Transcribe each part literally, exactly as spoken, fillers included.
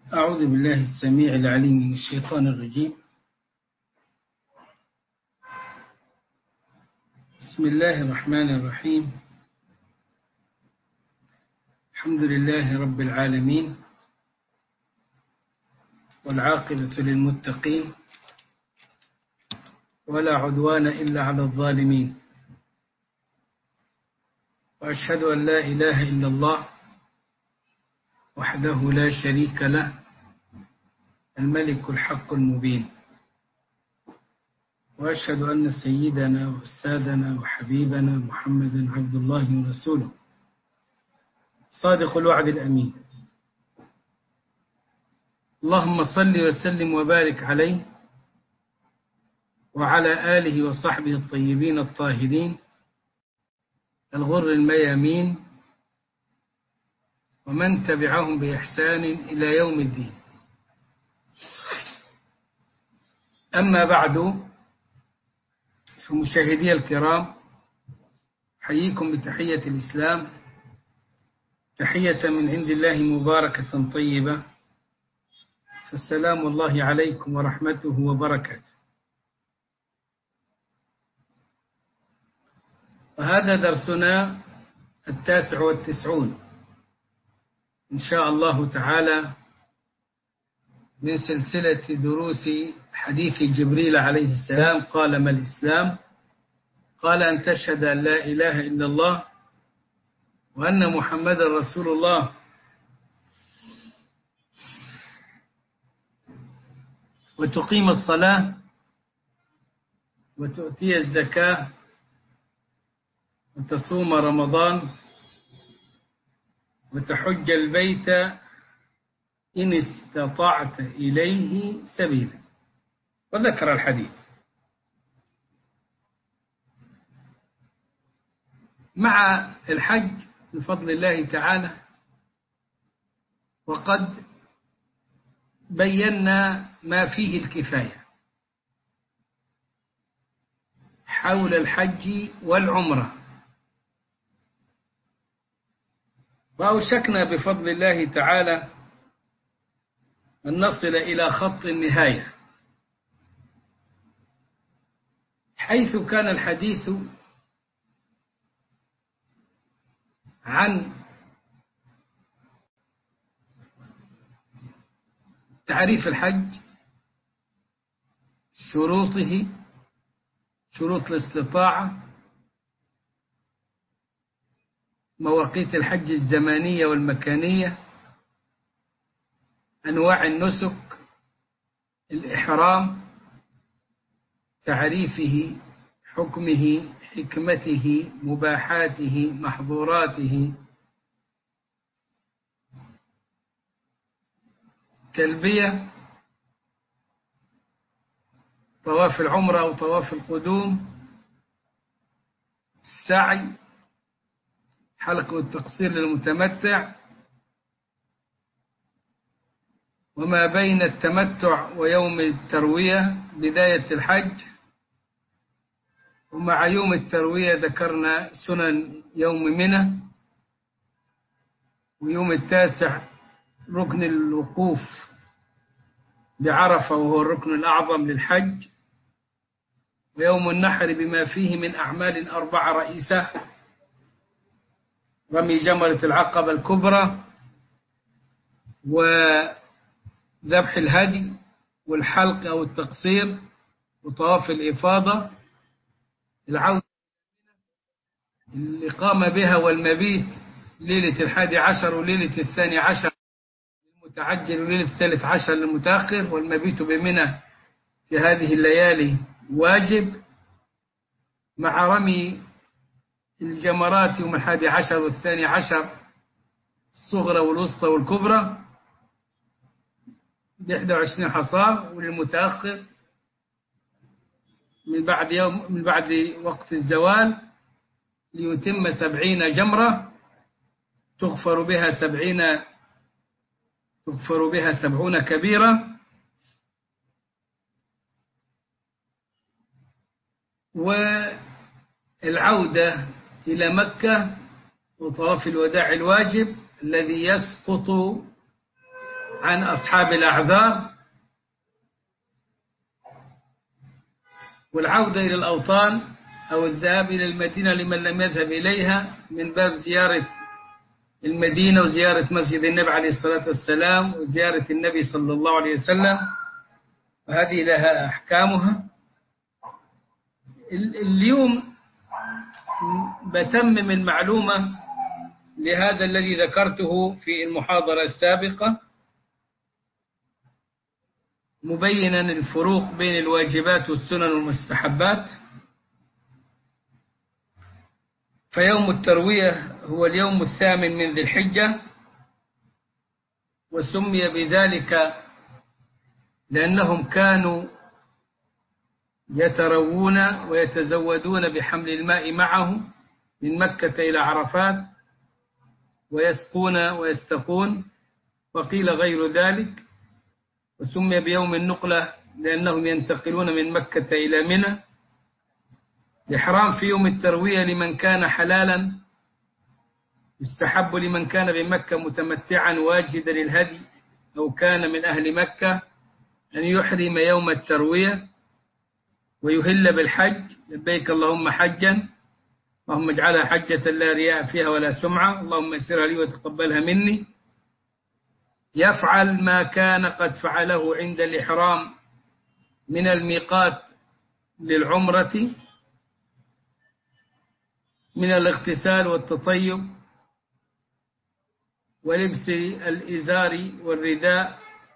أعوذ بالله السميع العليم من الشيطان الرجيم. بسم الله الرحمن الرحيم. الحمد لله رب العالمين، والعاقبة للمتقين، ولا عدوان إلا على الظالمين، وأشهد أن لا إله إلا الله وحده لا شريك له، الملك الحق المبين، وأشهد أن سيدنا وأستاذنا وحبيبنا محمدا عبد الله ورسوله صادق الوعد الأمين. اللهم صل وسلم وبارك عليه وعلى آله وصحبه الطيبين الطاهرين الغر الميامين، ومن تبعهم بإحسان إلى يوم الدين. أما بعد، فمشاهدي الكرام، أحييكم بتحية الإسلام، تحية من عند الله مباركة طيبة، فالسلام الله عليكم ورحمته وبركاته. وهذا درسنا التاسع والتسعون إن شاء الله تعالى من سلسلة دروس حديث جبريل عليه السلام. قال: ما الإسلام؟ قال: أن تشهد أن لا إله إلا الله وأن محمد رسول الله وتقيم الصلاة وتؤتي الزكاة وتصوم رمضان وتحج البيت إن استطعت إليه سبيلا، وذكر الحديث. مع الحج بفضل الله تعالى، وقد بينا ما فيه الكفاية حول الحج والعمرة، وأوشكنا بفضل الله تعالى أن نصل إلى خط النهاية، حيث كان الحديث عن تعريف الحج، شروطه، شروط الاستطاعة، مواقيت الحج الزمانية والمكانية، أنواع النسك، الإحرام، تعريفه، حكمه، حكمته، مباحاته، محظوراته، تلبية، طواف العمرة أو طواف القدوم، السعي، حلق والتقصير للمتمتع، وما بين التمتع ويوم التروية بداية الحج. ومع يوم التروية ذكرنا سنن يوم منى، ويوم التاسع ركن الوقوف بعرفة وهو الركن الأعظم للحج، ويوم النحر بما فيه من أعمال أربعة رئيسة: رمي جمرة العقبة الكبرى، وذبح الهدي، والحلق أو التقصير، وطواف الإفاضة، العودة الإقامة بها والمبيت ليلة الحادي عشر وليلة الثاني عشر للمتعجل وليلة الثالث عشر للمتأخر، والمبيت بمنى في هذه الليالي واجب، مع رمي الجمرات يوم الحادي عشر والثاني عشر، الصغرى والوسطى والكبرى بإحدى وعشرين حصاة، وللمتأخر من بعد يوم من بعد وقت الزوال ليتم سبعين جمرة تغفر بها سبعين تغفر بها سبعون كبيرة. والعودة إلى مكة وطواف الوداع الواجب الذي يسقط عن أصحاب الأعذار، والعودة إلى الأوطان أو الذهاب إلى المدينة لمن لم يذهب إليها من باب زيارة المدينة وزيارة مسجد النبي عليه الصلاة والسلام وزيارة النبي صلى الله عليه وسلم، وهذه لها أحكامها. اليوم بتمم المعلومة لهذا الذي ذكرته في المحاضرة السابقة، مبينا الفروق بين الواجبات والسنن والمستحبات. فيوم التروية هو اليوم الثامن من ذي الحجة، وسمي بذلك لأنهم كانوا يتروون ويتزودون بحمل الماء معه من مكة إلى عرفات ويسقون ويستقون، وقيل غير ذلك. وسمي بيوم النقلة لأنهم ينتقلون من مكة إلى منى. الإحرام في يوم التروية لمن كان حلالا يستحب لمن كان بمكة متمتعا واجدا للهدي أو كان من أهل مكة أن يحرم يوم التروية ويهل بالحج، لبيك اللهم حجا، اللهم اجعلها حجة لا رياء فيها ولا سمعة، اللهم يسرها لي وتقبلها مني. يفعل ما كان قد فعله عند الإحرام من الميقات للعمرة من الاغتسال والتطيب ولبس الإزار والرداء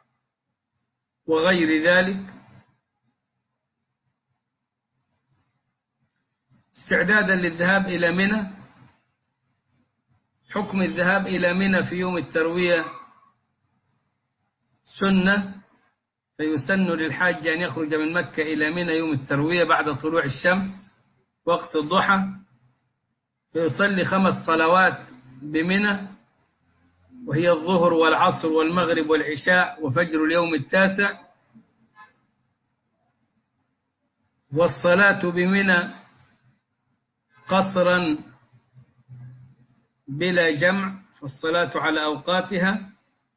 وغير ذلك، استعدادا للذهاب إلى منى. حكم الذهاب إلى منى في يوم التروية سنة، فيسن للحاج أن يخرج من مكة إلى منى يوم التروية بعد طلوع الشمس وقت الضحى، فيصلي خمس صلوات بمنى، وهي الظهر والعصر والمغرب والعشاء وفجر اليوم التاسع. والصلاة بمنى قصرا بلا جمع، فالصلاة على أوقاتها.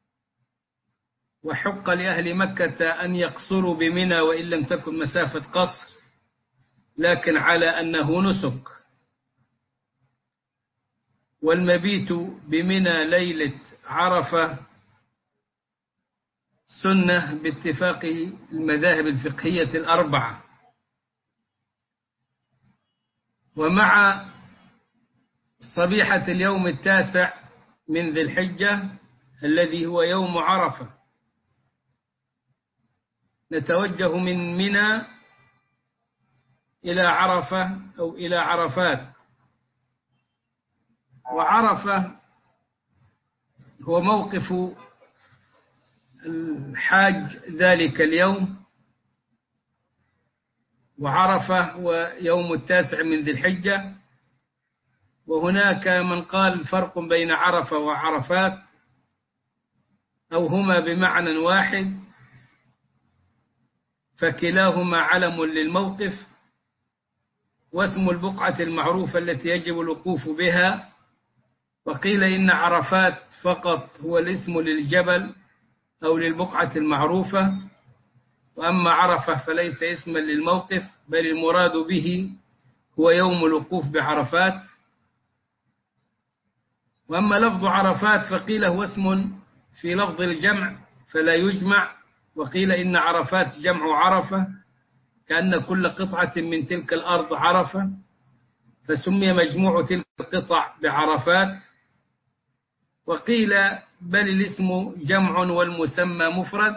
وحق لأهل مكة أن يقصروا بمنى وإن لم تكن مسافة قصر، لكن على أنه نسك. والمبيت بمنى ليلة عرفة سنة باتفاق المذاهب الفقهية الأربعة. ومع صبيحة اليوم التاسع من ذي الحجة الذي هو يوم عرفة نتوجه من منى إلى عرفة أو إلى عرفات. وعرفة هو موقف الحاج ذلك اليوم، وعرفة هو يوم التاسع من ذي الحجة. وهناك من قال فرق بين عرفة وعرفات أو هما بمعنى واحد، فكلاهما علم للموقف، واسم البقعة المعروفة التي يجب الوقوف بها. وقيل إن عرفات فقط هو الاسم للجبل أو للبقعة المعروفة، وأما عرفة فليس اسما للموقف، بل المراد به هو يوم الوقوف بعرفات. وأما لفظ عرفات فقيل هو اسم في لفظ الجمع فلا يجمع، وقيل إن عرفات جمع عرفة، كأن كل قطعة من تلك الأرض عرفة، فسمي مجموع تلك القطع بعرفات. وقيل بل الاسم جمع والمسمى مفرد.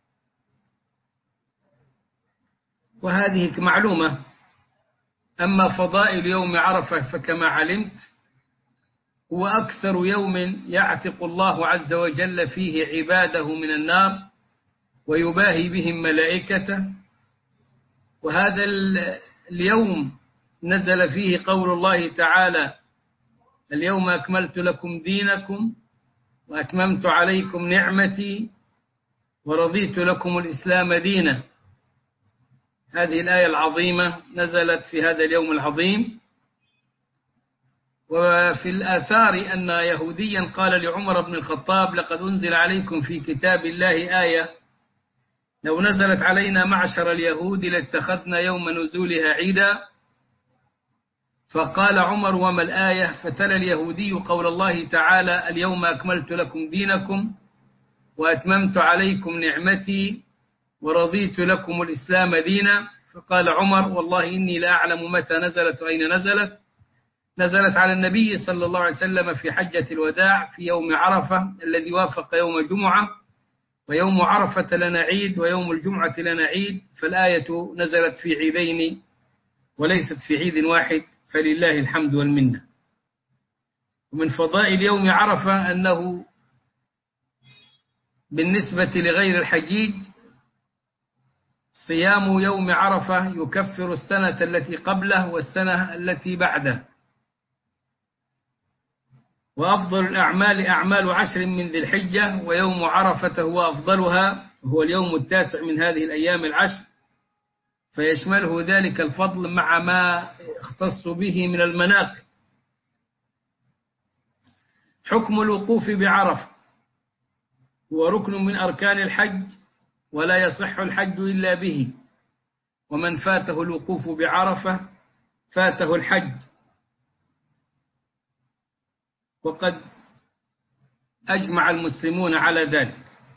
وهذه معلومة. أما فضائل يوم عرفة فكما علمت هو أكثر يوم يعتق الله عز وجل فيه عباده من النار ويباهي بهم ملائكته. وهذا اليوم نزل فيه قول الله تعالى: اليوم أكملت لكم دينكم وأتممت عليكم نعمتي ورضيت لكم الإسلام دينا. هذه الآية العظيمة نزلت في هذا اليوم العظيم. وفي الآثار أن يهوديا قال لعمر بن الخطاب: لقد أنزل عليكم في كتاب الله آية لو نزلت علينا معشر اليهود لاتخذنا يوم نزولها عيدا. فقال عمر: وما الآية؟ فتلا اليهودي قول الله تعالى: اليوم أكملت لكم دينكم وأتممت عليكم نعمتي ورضيت لكم الإسلام دينا. فقال عمر: والله إني لا أعلم متى نزلت وأين نزلت. نزلت على النبي صلى الله عليه وسلم في حجة الوداع في يوم عرفة الذي وافق يوم جمعة، ويوم عرفة لنا عيد ويوم الجمعة لنا عيد، فالآية نزلت في عيدين وليست في عيد واحد، فلله الحمد والمنة. ومن فضائل يوم عرفة أنه بالنسبة لغير الحجيج صيام يوم عرفة يكفر السنة التي قبله والسنة التي بعده. وأفضل الأعمال أعمال عشر من ذي الحجة، ويوم عرفة هو أفضلها، هو اليوم التاسع من هذه الأيام العشر، فيشمله ذلك الفضل مع ما اختص به من المناقب. حكم الوقوف بعرفة: هو ركن من أركان الحج، ولا يصح الحج إلا به، ومن فاته الوقوف بعرفة فاته الحج. وقد أجمع المسلمون على ذلك.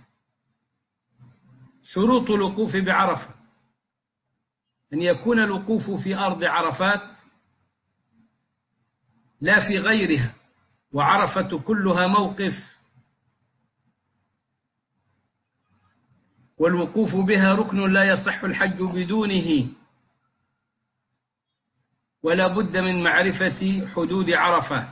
شروط الوقوف بعرفة: أن يكون الوقوف في أرض عرفات لا في غيرها، وعرفة كلها موقف، والوقوف بها ركن لا يصح الحج بدونه، ولا بد من معرفة حدود عرفة.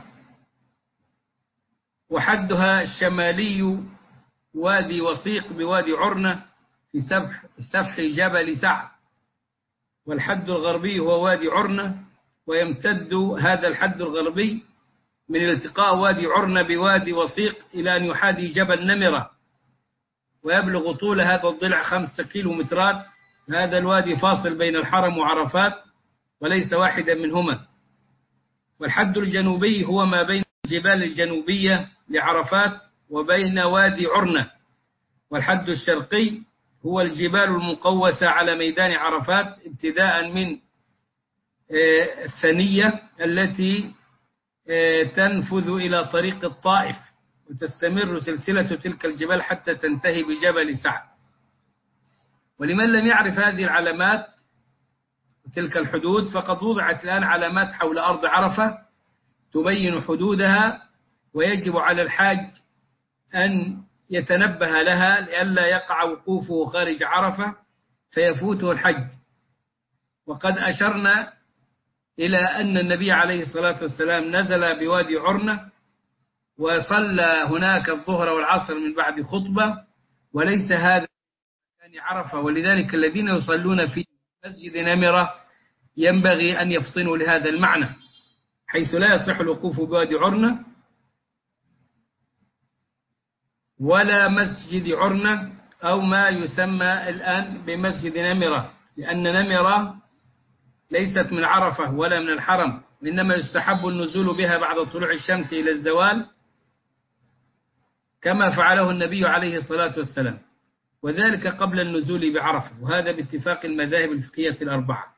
وحدها الشمالي وادي وثيق بوادي عرنة في سفح, سفح جبل سعد، والحد الغربي هو وادي عرنة، ويمتد هذا الحد الغربي من التقاء وادي عرنة بوادي وثيق إلى أن يحاذي جبل نمرة، ويبلغ طول هذا الضلع خمسة كيلومترات. هذا الوادي فاصل بين الحرم وعرفات وليس واحدا منهما. والحد الجنوبي هو ما بين الجبال الجنوبية لعرفات وبين وادي عرنة. والحد الشرقي هو الجبال المقوسة على ميدان عرفات ابتداء من الثنية التي تنفذ إلى طريق الطائف، وتستمر سلسلة تلك الجبال حتى تنتهي بجبل سعد. ولمن لم يعرف هذه العلامات وتلك الحدود، فقد وضعت الآن علامات حول أرض عرفة تبين حدودها، ويجب على الحاج أن يتنبه لها لئلا يقع وقوفه خارج عرفة فيفوته الحج. وقد أشرنا إلى أن النبي عليه الصلاة والسلام نزل بوادي عرنة وصلى هناك الظهر والعصر من بعد خطبة، وليس هذا كان عرفة. ولذلك الذين يصلون في مسجد نمرة ينبغي أن يفطنوا لهذا المعنى، حيث لا يصح الوقوف بوادي عرنة ولا مسجد عرنة أو ما يسمى الآن بمسجد نمرة، لأن نمرة ليست من عرفة ولا من الحرم، إنما يستحب النزول بها بعد طلوع الشمس إلى الزوال كما فعله النبي عليه الصلاة والسلام، وذلك قبل النزول بعرفة، وهذا باتفاق المذاهب الفقهية الأربعة.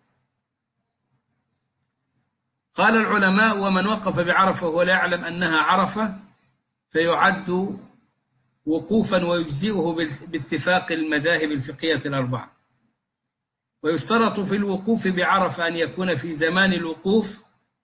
قال العلماء: ومن وقف بعرفة ولا يعلم أنها عرفة فيعد وقوفا ويجزئه باتفاق المذاهب الفقهية الأربعة. ويشترط في الوقوف بعرفة أن يكون في زمان الوقوف،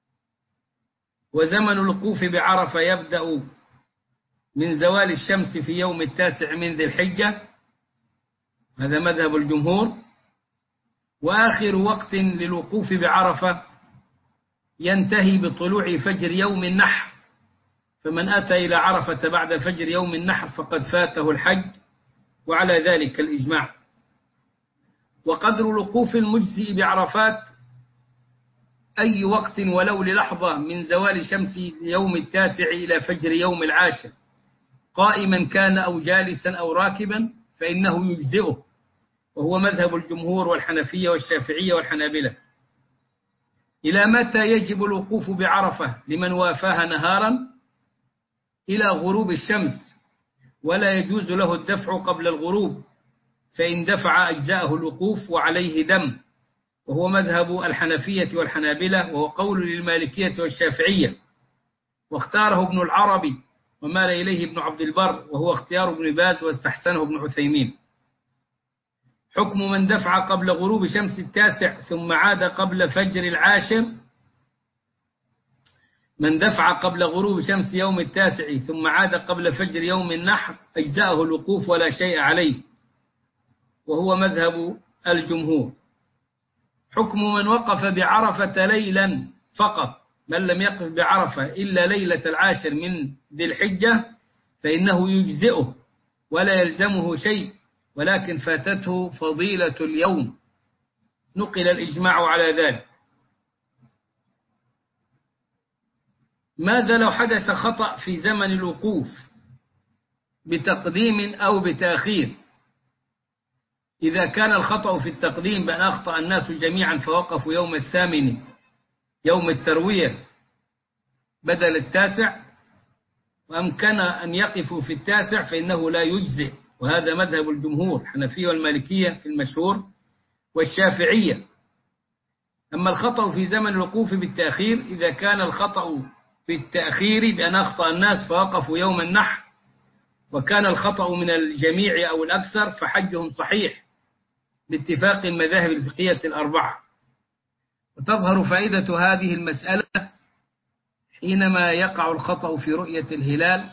وزمن الوقوف بعرفة يبدأ من زوال الشمس في يوم التاسع من ذي الحجة، هذا مذهب الجمهور. وآخر وقت للوقوف بعرفة ينتهي بطلوع فجر يوم النحر، فمن أتى إلى عرفة بعد فجر يوم النحر فقد فاته الحج، وعلى ذلك الإجماع. وقدر الوقوف المجزئ بعرفات أي وقت ولو للحظة من زوال شمس يوم التاسع إلى فجر يوم العاشر، قائما كان أو جالسا أو راكبا، فإنه يجزئه، وهو مذهب الجمهور والحنفية والشافعية والحنابلة. إلى متى يجب الوقوف بعرفة لمن وافاها نهارا؟ إلى غروب الشمس، ولا يجوز له الدفع قبل الغروب، فإن دفع أجزاءه الوقوف وعليه دم، وهو مذهب الحنفية والحنابلة، وهو قول للمالكية والشافعية، واختاره ابن العربي ومال إليه ابن عبد البر، وهو اختيار ابن باز واستحسنه ابن عثيمين. حكم من دفع قبل غروب شمس التاسع ثم عاد قبل فجر العاشر. من دفع قبل غروب شمس يوم التاسع ثم عاد قبل فجر يوم النحر أجزاءه الوقوف ولا شيء عليه، وهو مذهب الجمهور. حكم من وقف بعرفة ليلا فقط، من لم يقف بعرفة إلا ليلة العاشر من ذي الحجة فإنه يجزئه ولا يلزمه شيء، ولكن فاتته فضيلة اليوم، نقل الإجماع على ذلك. ماذا لو حدث خطأ في زمن الوقوف بتقديم أو بتأخير؟ إذا كان الخطأ في التقديم بأن أخطأ الناس جميعا فوقفوا يوم الثامن يوم التروية بدل التاسع، وأمكن أن يقفوا في التاسع فإنه لا يجزئ، وهذا مذهب الجمهور الحنفية والمالكية في المشهور والشافعية. أما الخطأ في زمن الوقوف بالتأخير، إذا كان الخطأ بالتأخير بأن أخطأ الناس فوقفوا يوم النحر وكان الخطأ من الجميع أو الأكثر فحجهم صحيح باتفاق المذاهب الفقهية الأربعة. وتظهر فائدة هذه المسألة حينما يقع الخطأ في رؤية الهلال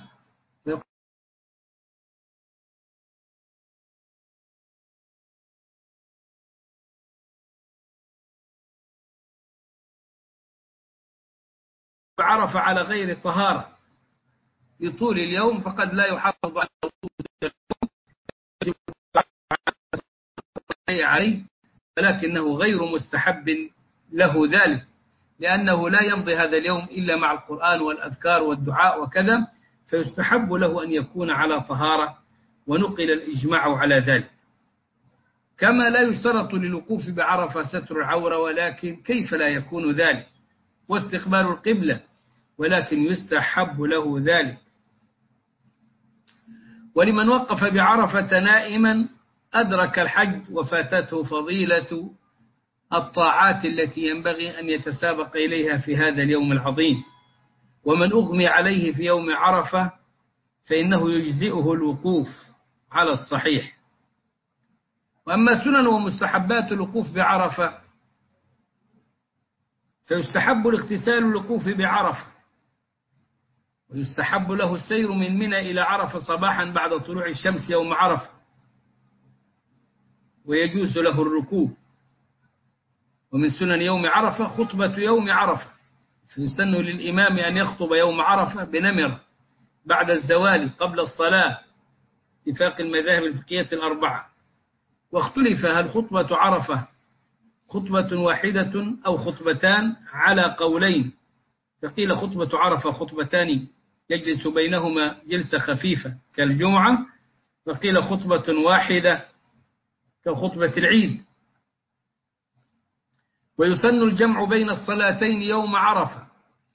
عرف على غير طهارة لطول اليوم، فقد لا يحافظ عليه، ولكنه غير مستحب له ذلك، لأنه لا يمضي هذا اليوم إلا مع القرآن والأذكار والدعاء وكذا، فيستحب له أن يكون على طهارة، ونقل الإجماع على ذلك. كما لا يشترط للوقوف بعرفة ستر العورة، ولكن كيف لا يكون ذلك، واستقبال القبلة، ولكن يستحب له ذلك. ولمن وقف بعرفة نائما أدرك الحج وفاتته فضيلة الطاعات التي ينبغي أن يتسابق إليها في هذا اليوم العظيم. ومن أغمي عليه في يوم عرفة فإنه يجزئه الوقوف على الصحيح. وأما سنن ومستحبات الوقوف بعرفة، فيستحب الاغتسال الوقوف بعرفة، ويستحب له السير من منى إلى عرفة صباحا بعد طلوع الشمس يوم عرفة، ويجوز له الركوب. ومن سنن يوم عرفة خطبة يوم عرفة، فيسن للإمام أن يخطب يوم عرفة بنمر بعد الزوال قبل الصلاة اتفاق المذاهب الفقهية الأربعة. واختلف هل خطبة عرفة خطبة واحدة أو خطبتان على قولين، فقيل خطبة عرفة خطبتان يجلس بينهما جلسة خفيفة كالجمعة، وقيل خطبة واحدة كخطبة العيد. ويسن الجمع بين الصلاتين يوم عرفة،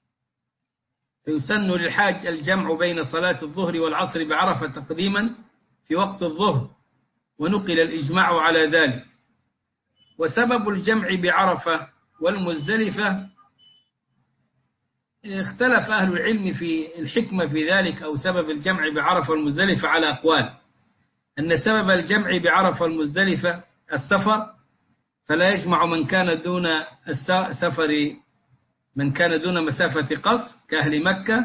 فيسن للحاج الجمع بين صلاة الظهر والعصر بعرفة تقديما في وقت الظهر، ونقل الإجماع على ذلك. وسبب الجمع بعرفة والمزدلفة اختلف أهل العلم في الحكمة في ذلك، أو سبب الجمع بعرفة والمزدلفة على أقوال. أن سبب الجمع بعرفة والمزدلفة السفر، فلا يجمع من كان دون السفر من كان دون مسافة قصر كأهل مكة،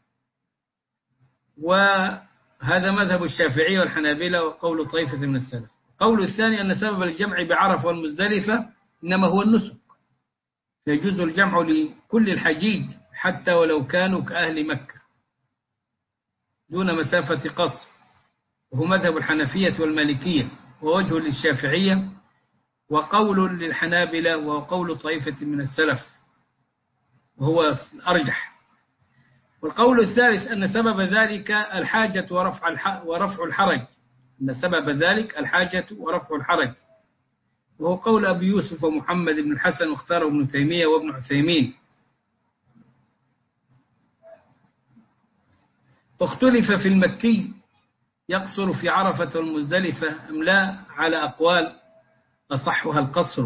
وهذا مذهب الشافعي والحنابلة وقول طائفة من السلف. قول الثاني أن سبب الجمع بعرفة والمزدلفة إنما هو النسك، فيجوز الجمع لكل الحجيج حتى ولو كانوا كأهل مكة دون مسافة قصر، وهو مذهب الحنفية والمالكية، ووجه للشافعية، وقول للحنابلة، وقول طائفة من السلف، وهو الأرجح. والقول الثالث أن سبب ذلك الحاجة ورفع ورفع الحرج، أن سبب ذلك الحاجة ورفع الحرج، وهو قول أبي يوسف ومحمد بن الحسن واختاره ابن تيمية وابن عثيمين. اختلف في المكي يقصر في عرفة والمزدلفة أم لا على أقوال أصحها القصر.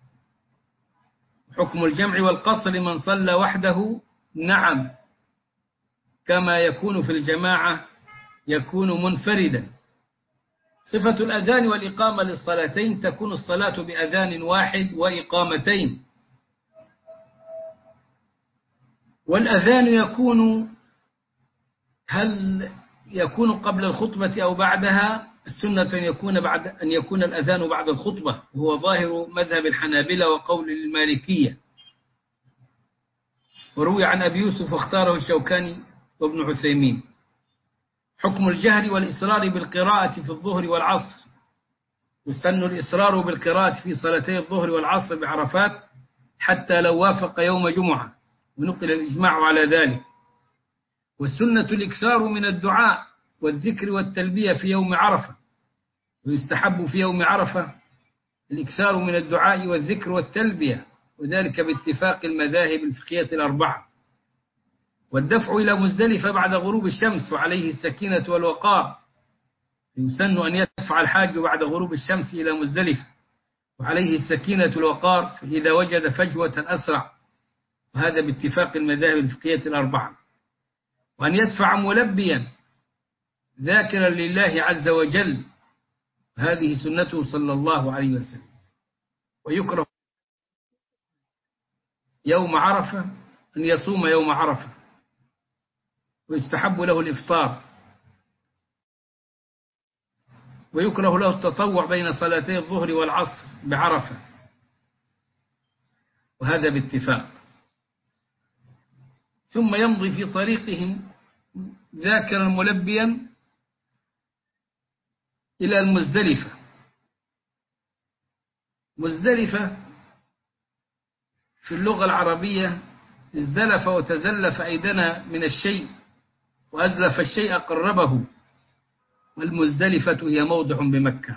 حكم الجمع والقصر من صلى وحده نعم، كما يكون في الجماعة يكون منفردا. صفة الأذان والإقامة للصلاتين تكون الصلاة بأذان واحد وإقامتين، والأذان يكون هل يكون قبل الخطبة أو بعدها؟ السنة أن يكون بعد أن يكون الأذان بعد الخطبة، وهو ظاهر مذهب الحنابلة وقول المالكية، وروي عن أبي يوسف واختاره الشوكاني وابن عثيمين. حكم الجهر والإصرار بالقراءة في الظهر والعصر. يسن الإصرار بالقراءة في صلاتي الظهر والعصر بعرفات حتى لو وافق يوم جمعة، ونقل الإجماع على ذلك. والسنة الإكثار من الدعاء والذكر والتلبية في يوم عرفة، ويستحب في يوم عرفة الإكثار من الدعاء والذكر والتلبية، وذلك باتفاق المذاهب الفقهية الأربعة. والدفع إلى مزدلفة بعد غروب الشمس وعليه السكينة والوقار. يسن أن يدفع الحاج بعد غروب الشمس إلى مزدلفة وعليه السكينة والوقار فإذا وجد فجوة أسرع، وهذا باتفاق المذاهب الفقهية الأربعة. وأن يدفع ملبيا ذاكرا لله عز وجل، هذه سنته صلى الله عليه وسلم. ويكره يوم عرفة أن يصوم يوم عرفة، ويستحب له الإفطار، ويكره له التطوع بين صلاتي الظهر والعصر بعرفة، وهذا باتفاق. ثم يمضي في طريقهم ذاكرا ملبيا إلى المزدلفة. مزدلفة في اللغة العربية ازدلف وتزلف أي دنا من الشيء، وأزلف الشيء قربه، والمزدلفة هي موضع بمكة.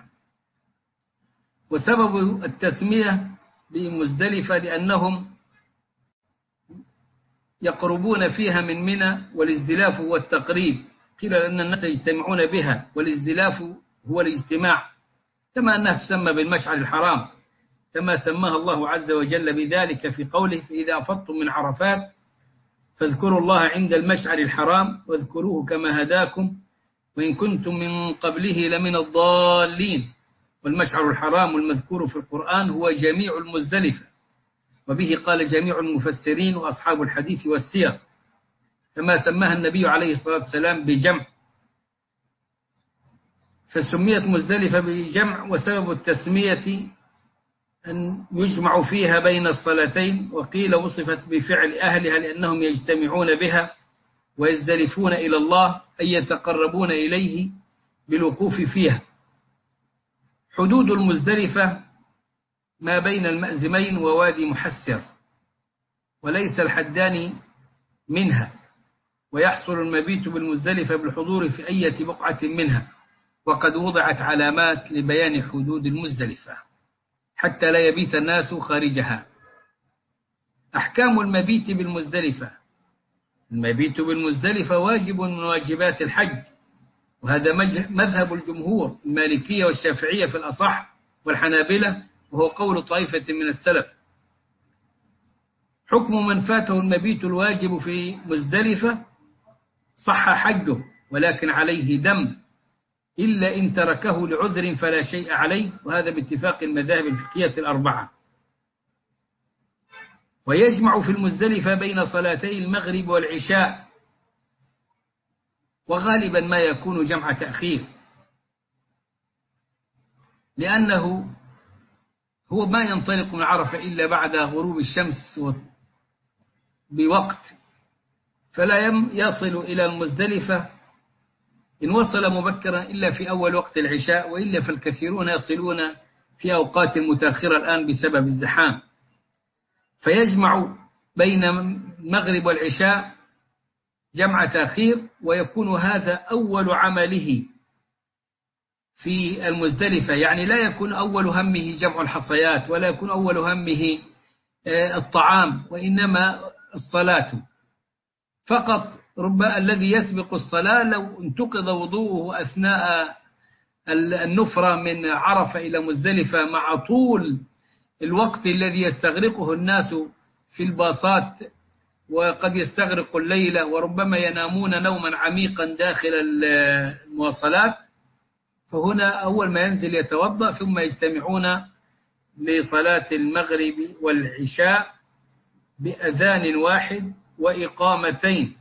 وسبب التسمية بمزدلفة لأنهم يقربون فيها من منى، والازدلاف هو التقريب. قيل أن الناس يجتمعون بها، والازدلاف هو الاجتماع، كما أنها تسمى بالمشعر الحرام، كما سماها الله عز وجل بذلك في قوله: فإذا أفضتم من عرفات فاذكروا الله عند المشعر الحرام واذكروه كما هداكم وإن كنتم من قبله لمن الضالين. والمشعر الحرام المذكور في القرآن هو جميع المزدلفة، وبه قال جميع المفسرين وأصحاب الحديث والسير، كما سماها النبي عليه الصلاة والسلام بجمع، فسميت مزدلفة بجمع. وسبب التسمية أن يجمع فيها بين الصلاتين، وقيل وصفت بفعل أهلها لأنهم يجتمعون بها ويزدلفون إلى الله، أي يتقربون إليه بالوقوف فيها. حدود المزدلفة ما بين المأزمين ووادي محسر، وليس الحدان منها، ويحصل المبيت بالمزدلفة بالحضور في أي بقعة منها، وقد وضعت علامات لبيان حدود المزدلفة حتى لا يبيت الناس خارجها. أحكام المبيت بالمزدلفة. المبيت بالمزدلفة واجب من واجبات الحج، وهذا مذهب الجمهور المالكية والشافعية في الأصح، والحنابلة، وهو قول طائفة من السلف. حكم من فاته المبيت الواجب في مزدلفة: صح حجه ولكن عليه دم، إلا إن تركه لعذر فلا شيء عليه، وهذا باتفاق المذاهب الفقهية الأربعة. ويجمع في المزدلفة بين صلاتي المغرب والعشاء، وغالبا ما يكون جمع تأخير، لأنه هو ما ينطلق من عرفة إلا بعد غروب الشمس بوقت، فلا يصل إلى المزدلفة إن وصل مبكرا إلا في أول وقت العشاء، وإلا فالكثيرون يصلون في أوقات متأخرة الآن بسبب الزحام. فيجمع بين المغرب والعشاء جمع تأخير، ويكون هذا أول عمله في المزدلفة، يعني لا يكون أول همه جمع الحصيات ولا يكون أول همه الطعام، وإنما الصلاة فقط. رب الذي يسبق الصلاة لو انتقض وضوءه أثناء النفرة من عرفة إلى مزدلفة مع طول الوقت الذي يستغرقه الناس في الباصات، وقد يستغرق الليلة وربما ينامون نوما عميقا داخل المواصلات، فهنا أول ما ينزل يتوضأ ثم يجتمعون لصلاة المغرب والعشاء بأذان واحد وإقامتين.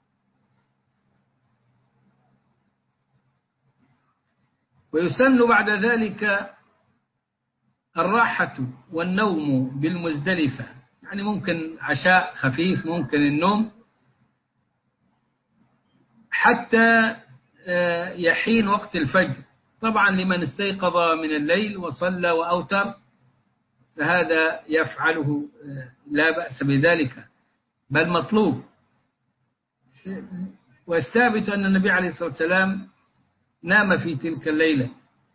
ويسن بعد ذلك الراحة والنوم بالمزدلفة، يعني ممكن عشاء خفيف، ممكن النوم حتى يحين وقت الفجر. طبعا لمن استيقظ من الليل وصلى وأوتر فهذا يفعله لا بأس بذلك، بل مطلوب. والثابت أن النبي عليه الصلاة والسلام نام في تلك الليلة،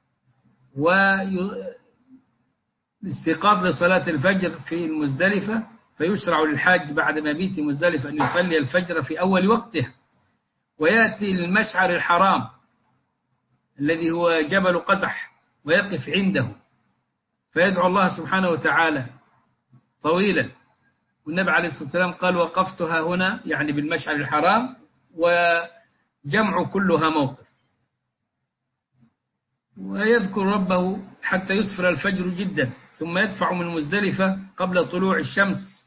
والاستيقاظ لصلاة الفجر في المزدلفة، فيشرع للحاج بعد مبيت مزدلفة أن يصلي الفجر في أول وقته، ويأتي المشعر الحرام الذي هو جبل قزح ويقف عنده فيدعو الله سبحانه وتعالى طويلا. والنبي عليه الصلاة والسلام قال: وقفتها هنا، يعني بالمشعر الحرام، وجمع كلها موقف. ويذكر ربه حتى يسفر الفجر جدا، ثم يدفع من مزدلفة قبل طلوع الشمس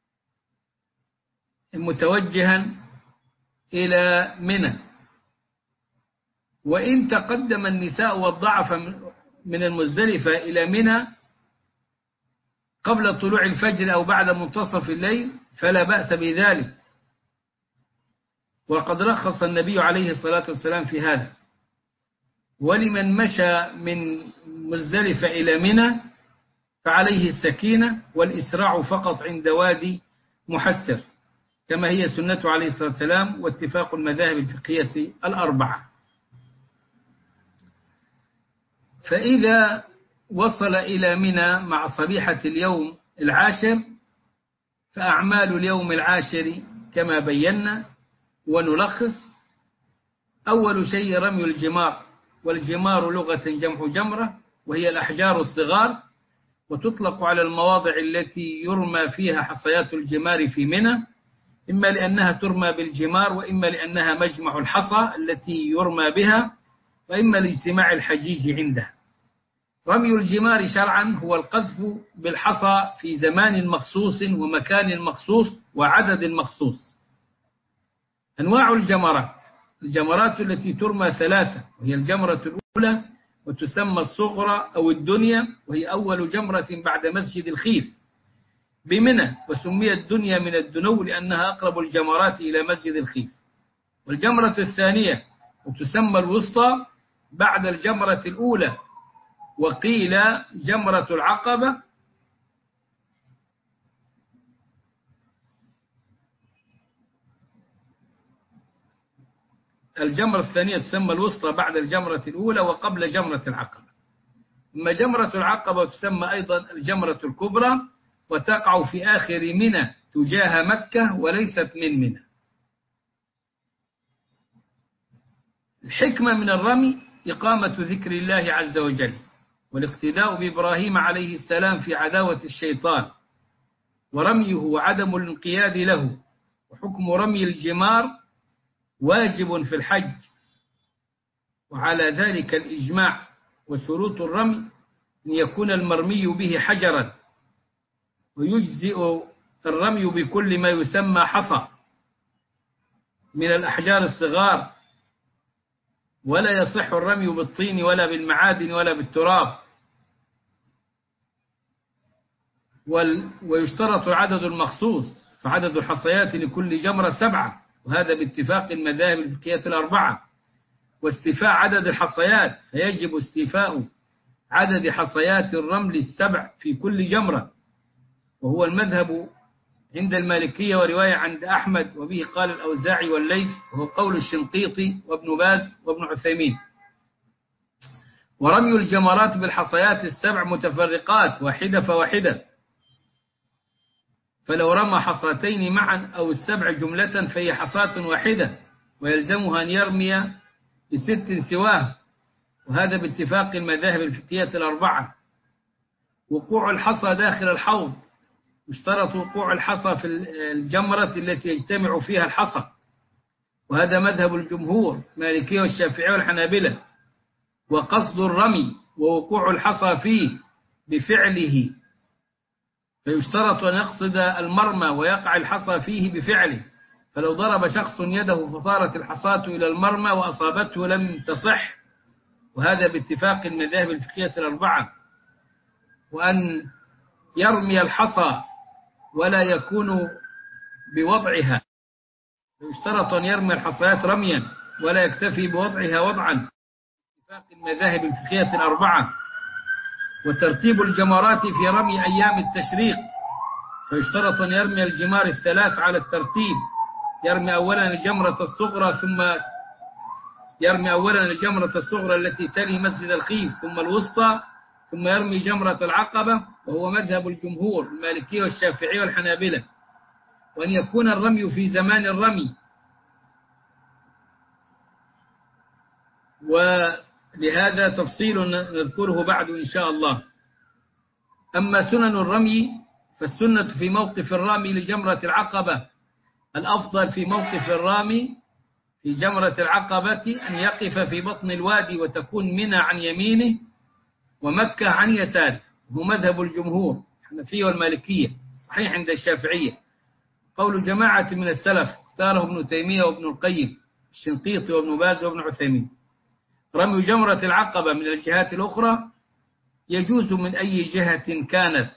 متوجها إلى منى. وإن تقدم النساء والضعف من المزدلفة إلى منى قبل طلوع الفجر أو بعد منتصف الليل فلا بأس بذلك، وقد رخص النبي عليه الصلاة والسلام في هذا. ولمن مشى من مزدلفة إلى منى فعليه السكينة والإسراع فقط عند وادي محسر، كما هي سنته عليه الصلاة والسلام واتفاق المذاهب الفقهية الأربعة. فإذا وصل إلى منى مع صبيحة اليوم العاشر فأعمال اليوم العاشر كما بينا ونلخص: أول شيء رمي الجمار، والجمار لغة جمع جمرة، وهي الأحجار الصغار، وتطلق على المواضع التي يرمى فيها حصيات الجمار في منى، إما لأنها ترمى بالجمار، وإما لأنها مجمع الحصى التي يرمى بها، وإما لاجتماع الحجيج عنده. رمي الجمار شرعا هو القذف بالحصى في زمان مخصوص ومكان مخصوص وعدد مخصوص. أنواع الجمرات: الجمرات التي ترمى ثلاثة، وهي الجمرة الأولى وتسمى الصغرى أو الدنيا، وهي أول جمرة بعد مسجد الخيف بمنى، وسميت دنيا من الدنو لأنها أقرب الجمرات إلى مسجد الخيف. والجمرة الثانية وتسمى الوسطى بعد الجمرة الأولى، وقيل جمرة العقبة. الجمرة الثانية تسمى الوسطى بعد الجمرة الأولى وقبل جمرة العقبة. أما جمرة العقبة تسمى أيضا الجمرة الكبرى، وتقع في آخر منى تجاه مكة وليست من منى. الحكمة من الرمي إقامة ذكر الله عز وجل، والاقتداء بإبراهيم عليه السلام في عداوة الشيطان، ورميه وعدم الانقياد له. وحكم رمي الجمار واجب في الحج، وعلى ذلك الإجماع. وشروط الرمي أن يكون المرمي به حجرا، ويجزئ الرمي بكل ما يسمى حصى من الأحجار الصغار، ولا يصح الرمي بالطين ولا بالمعادن ولا بالتراب. ويشترط العدد المخصوص، فعدد الحصيات لكل جمرة سبعة، وهذا باتفاق المذاهب الفقهية الأربعة. واستيفاء عدد الحصيات، فيجب استيفاء عدد حصيات الرمل السبع في كل جمرة، وهو المذهب عند المالكية ورواية عند أحمد، وبه قال الأوزاعي والليث، وهو قول الشنقيطي وابن باز وابن عثيمين. ورمي الجمرات بالحصيات السبع متفرقات واحدة فواحدة، فلو رمى حصاتين معا أو السبع جملة فهي حصاة واحدة، ويلزمها أن يرمي بست سواه، وهذا باتفاق المذاهب الفقهية الأربعة. وقوع الحصى داخل الحوض، يشترط وقوع الحصى في الجمرة التي يجتمع فيها الحصى، وهذا مذهب الجمهور مالكية والشافعية والحنابلة. وقصد الرمي ووقوع الحصى فيه بفعله، فيشترط أن يقصد المرمى ويقع الحصى فيه بفعله، فلو ضرب شخص يده فصارت الحصاة إلى المرمى وأصابته لم تصح، وهذا باتفاق المذاهب الفقهية الأربعة. وأن يرمي الحصى ولا يكون بوضعها، يشترط أن يرمي الحصيات رميا ولا يكتفي بوضعها وضعا، باتفاق المذاهب الفقهية الأربعة. وترتيب الجمرات في رمي أيام التشريق، فيشترط أن يرمي الجمار الثلاث على الترتيب، يرمي أولا الجمرة الصغرى ثم يرمي أولا الجمرة الصغرى التي تلي مسجد الخيف ثم الوسطى، ثم يرمي جمرة العقبة، وهو مذهب الجمهور المالكية والشافعية والحنابلة. وأن يكون الرمي في زمان الرمي، ولهذا تفصيل نذكره بعد إن شاء الله. أما سنن الرمي فالسنة في موقف الرامي لجمرة العقبة، الأفضل في موقف الرامي في جمرة العقبة أن يقف في بطن الوادي، وتكون منى عن يمينه ومكة عن يساره، هو مذهب الجمهور الحنفية والمالكية، صحيح عند الشافعية. قول جماعة من السلف اختاره ابن تيمية وابن القيم الشنقيطي وابن باز وابن عثيمين. رمي جمرة العقبة من الجهات الأخرى يجوز من أي جهة كانت،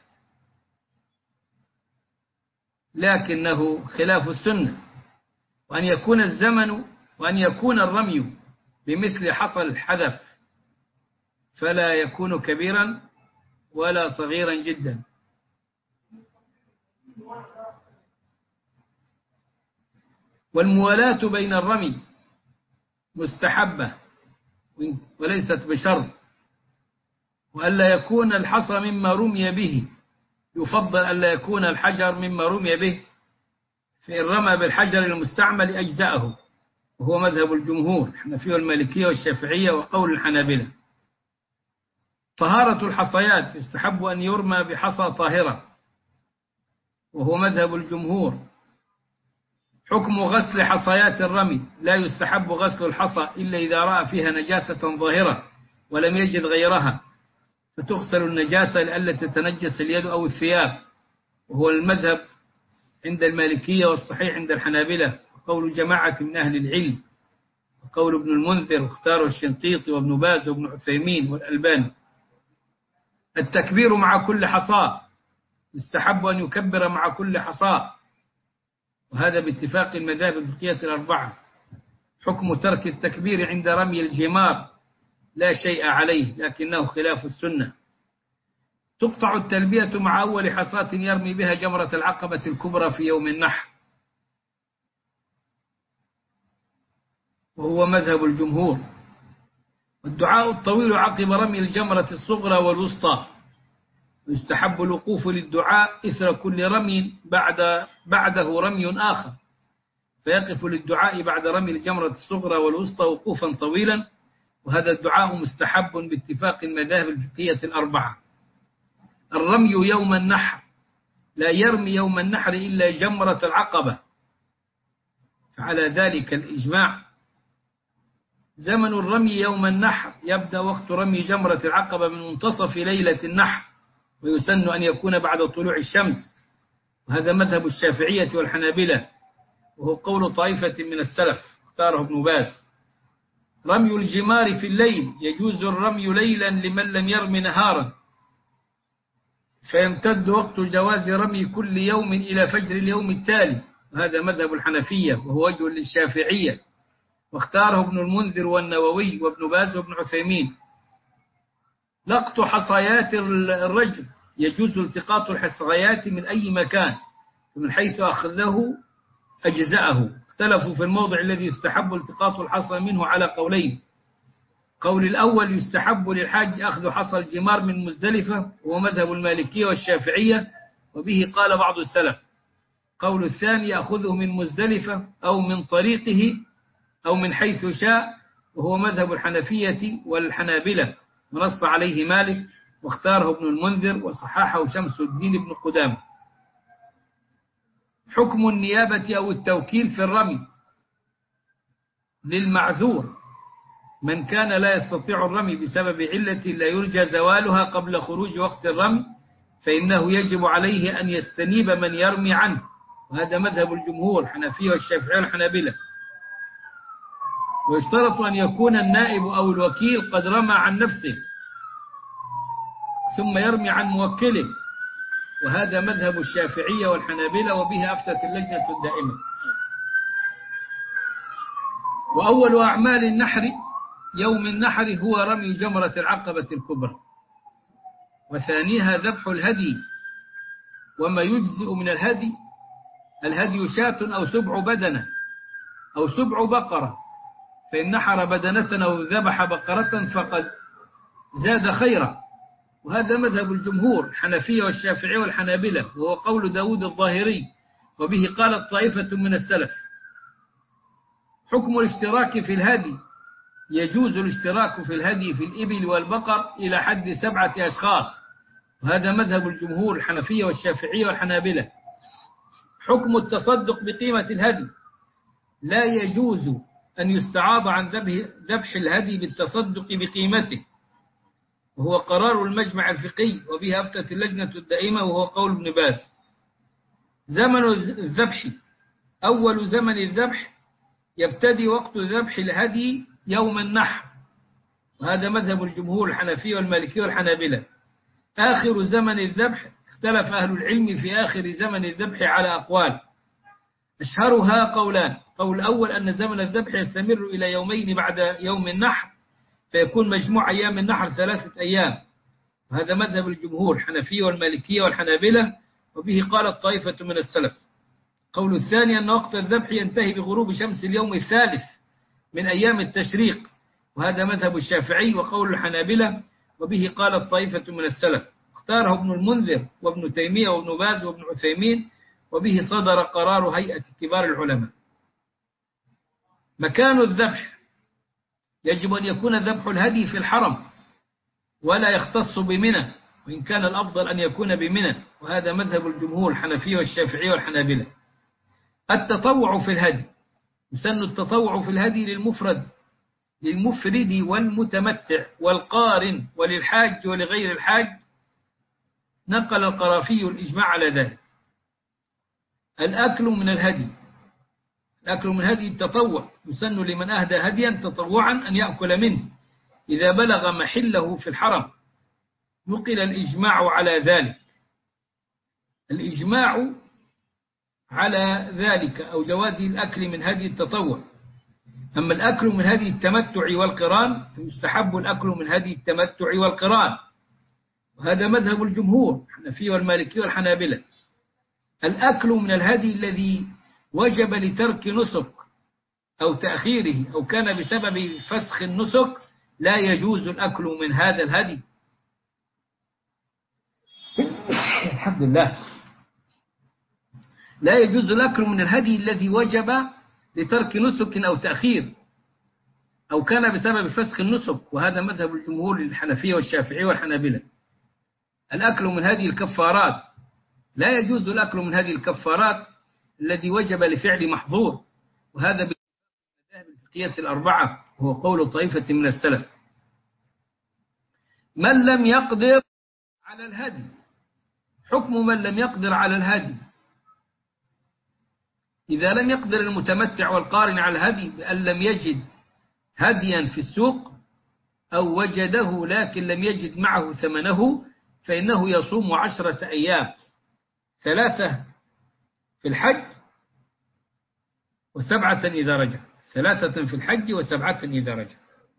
لكنه خلاف السنة. وأن يكون الزمن وأن يكون الرمي بمثل حصى الحذف، فلا يكون كبيرا ولا صغيرا جدا. والموالاة بين الرمي مستحبة وليست بشرط، وألا يكون الحصى مما رمي به، يفضل ألا يكون الحجر مما رمي به، فإن رمى بالحجر المستعمل أجزأه، وهو مذهب الجمهور الحنفية والمالكية والشافعية وقول الحنابلة. طهارة الحصيات، يستحب أن يرمى بحصى طاهرة، وهو مذهب الجمهور. حكم غسل حصيات الرمي، لا يستحب غسل الحصى إلا إذا رأى فيها نجاسة ظاهرة ولم يجد غيرها، فتغسل النجاسة لئلا تتنجس اليد أو الثياب، وهو المذهب عند المالكية والصحيح عند الحنابلة، وقول جماعة من أهل العلم، وقول ابن المنذر واختاره الشنقيطي وابن باز وابن عثيمين والألباني. التكبير مع كل حصاة، يستحب أن يكبر مع كل حصاة، وهذا باتفاق المذاهب الفقهية الأربعة. حكم ترك التكبير عند رمي الجمار لا شيء عليه، لكنه خلاف السنة. تقطع التلبية مع أول حصاة يرمي بها جمرة العقبة الكبرى في يوم النحر، وهو مذهب الجمهور. والدعاء الطويل عقب رمي الجمرة الصغرى والوسطى، يستحب الوقوف للدعاء إثر كل رمي بعد بعده رمي آخر، فيقف للدعاء بعد رمي الجمرة الصغرى والوسطى وقوفا طويلا، وهذا الدعاء مستحب باتفاق المذاهب الفقهية الأربعة. الرمي يوم النحر، لا يرمي يوم النحر إلا جمرة العقبة، فعلى ذلك الإجماع. زمن الرمي يوم النحر يبدأ وقت رمي جمرة العقبة من منتصف ليلة النحر، ويسن أن يكون بعد طلوع الشمس، وهذا مذهب الشافعية والحنابلة، وهو قول طائفة من السلف اختاره ابن باز. رمي الجمار في الليل، يجوز الرمي ليلا لمن لم يرمي نهارا، فيمتد وقت جواز رمي كل يوم إلى فجر اليوم التالي، وهذا مذهب الحنفية وهو وجه للشافعية، واختاره ابن المنذر والنووي وابن باز وابن عثيمين. لقط حصيات الرجل، يجوز التقاط الحصيات من أي مكان، ومن حيث أخذه أجزأه. اختلفوا في الموضع الذي يستحب التقاط الحصى منه على قولين، قول الأول يستحب للحاج أخذ حصى الجمار من مزدلفة، وهو مذهب المالكية والشافعية، وبه قال بعض السلف. قول الثاني يأخذه من مزدلفة أو من طريقه أو من حيث شاء، وهو مذهب الحنفية والحنابلة، ونص عليه مالك واختاره ابن المنذر وصححه شمس الدين بن قدامة. حكم النيابة أو التوكيل في الرمي للمعذور من كان لا يستطيع الرمي بسبب علة لا يرجى زوالها قبل خروج وقت الرمي، فإنه يجب عليه أن يستنيب من يرمي عنه، وهذا مذهب الجمهور الحنفية والشافعية والحنابلة. ويشترط أن يكون النائب أو الوكيل قد رمى عن نفسه ثم يرمي عن موكله، وهذا مذهب الشافعية والحنابلة، وبه أفتت اللجنة الدائمة. وأول أعمال النحر يوم النحر هو رمي جمرة العقبة الكبرى، وثانيها ذبح الهدي، وما يجزئ من الهدي الهدي شاة أو سبع بدنة أو سبع بقرة، فإن نحر بدنة أو ذبح بقرة فقد زاد خيرا، وهذا مذهب الجمهور الحنفية والشافعية والحنابلة، وهو قول داود الظاهري، وبه قالت طائفة من السلف. حكم الاشتراك في الهدي يجوز الاشتراك في الهدي في الإبل والبقر إلى حد سبعة أشخاص، وهذا مذهب الجمهور الحنفية والشافعية والحنابلة. حكم التصدق بقيمة الهدي لا يجوز أن يستعاض عن ذبح الهدي بالتصدق بقيمته، وهو قرار المجمع الفقهي، وبه أفتت اللجنة الدائمة، وهو قول ابن باز. زمن الذبح أول زمن الذبح يبتدي وقت ذبح الهدي يوم النحر، وهذا مذهب الجمهور الحنفية والمالكية والحنابلة. آخر زمن الذبح اختلف أهل العلم في آخر زمن الذبح على أقوال، أشهرها قولان. قول الأول أن زمن الذبح يستمر إلى يومين بعد يوم النحر، فيكون مجموع أيام النحر ثلاثة أيام، وهذا مذهب الجمهور الحنفية والمالكية والحنابلة، وبه قالت طائفة من السلف. قول الثاني أن وقت الذبح ينتهي بغروب شمس اليوم الثالث من أيام التشريق، وهذا مذهب الشافعي وقول الحنابلة، وبه قالت طائفة من السلف. اختاره ابن المنذر وابن تيمية وابن باز وابن عثيمين، وبه صدر قرار هيئة كبار العلماء. مكان الذبح يجب أن يكون ذبح الهدي في الحرم ولا يختص بمنى، وإن كان الأفضل أن يكون بمنى، وهذا مذهب الجمهور الحنفية والشافعية والحنابلة. التطوع في الهدي يسن التطوع في الهدي للمفرد للمفرد والمتمتع والقارن وللحاج ولغير الحاج، نقل القرافي الإجماع على ذلك. الأكل من الهدي الأكل من هدي التطوع يسن لمن أهدى هديا تطوعا أن يأكل منه إذا بلغ محله في الحرم، نقل الإجماع على ذلك. الإجماع على ذلك أو جواز الأكل من هدي التطوع. أما الأكل من هدي التمتع والقران فيستحب الأكل من هدي التمتع والقران، وهذا مذهب الجمهور الحنفية والمالكية والحنابلة. الأكل من الهدي الذي وجب لترك نسك أو تأخيره أو كان بسبب فسخ النسك لا يجوز الأكل من هذا الهدي. الحمد لله. لا يجوز الأكل من الهدي الذي وجب لترك نسك أو تأخير أو كان بسبب فسخ النسك، وهذا مذهب الجمهور الحنفية والشافعية والحنابلة. الأكل من هدي الكفارات لا يجوز الأكل من هذه الكفارات الذي وجب لفعل محظور، وهذا بالمذاهب الفقهية الأربعة، وهو قول طائفة من السلف. من لم يقدر على الهدي. حكم من لم يقدر على الهدي: إذا لم يقدر المتمتع والقارن على الهدي بأن لم يجد هديا في السوق أو وجده لكن لم يجد معه ثمنه، فإنه يصوم عشرة أيام، ثلاثة في الحج وسبعة إذا رجع، ثلاثة في الحج وسبعة إذا رجع.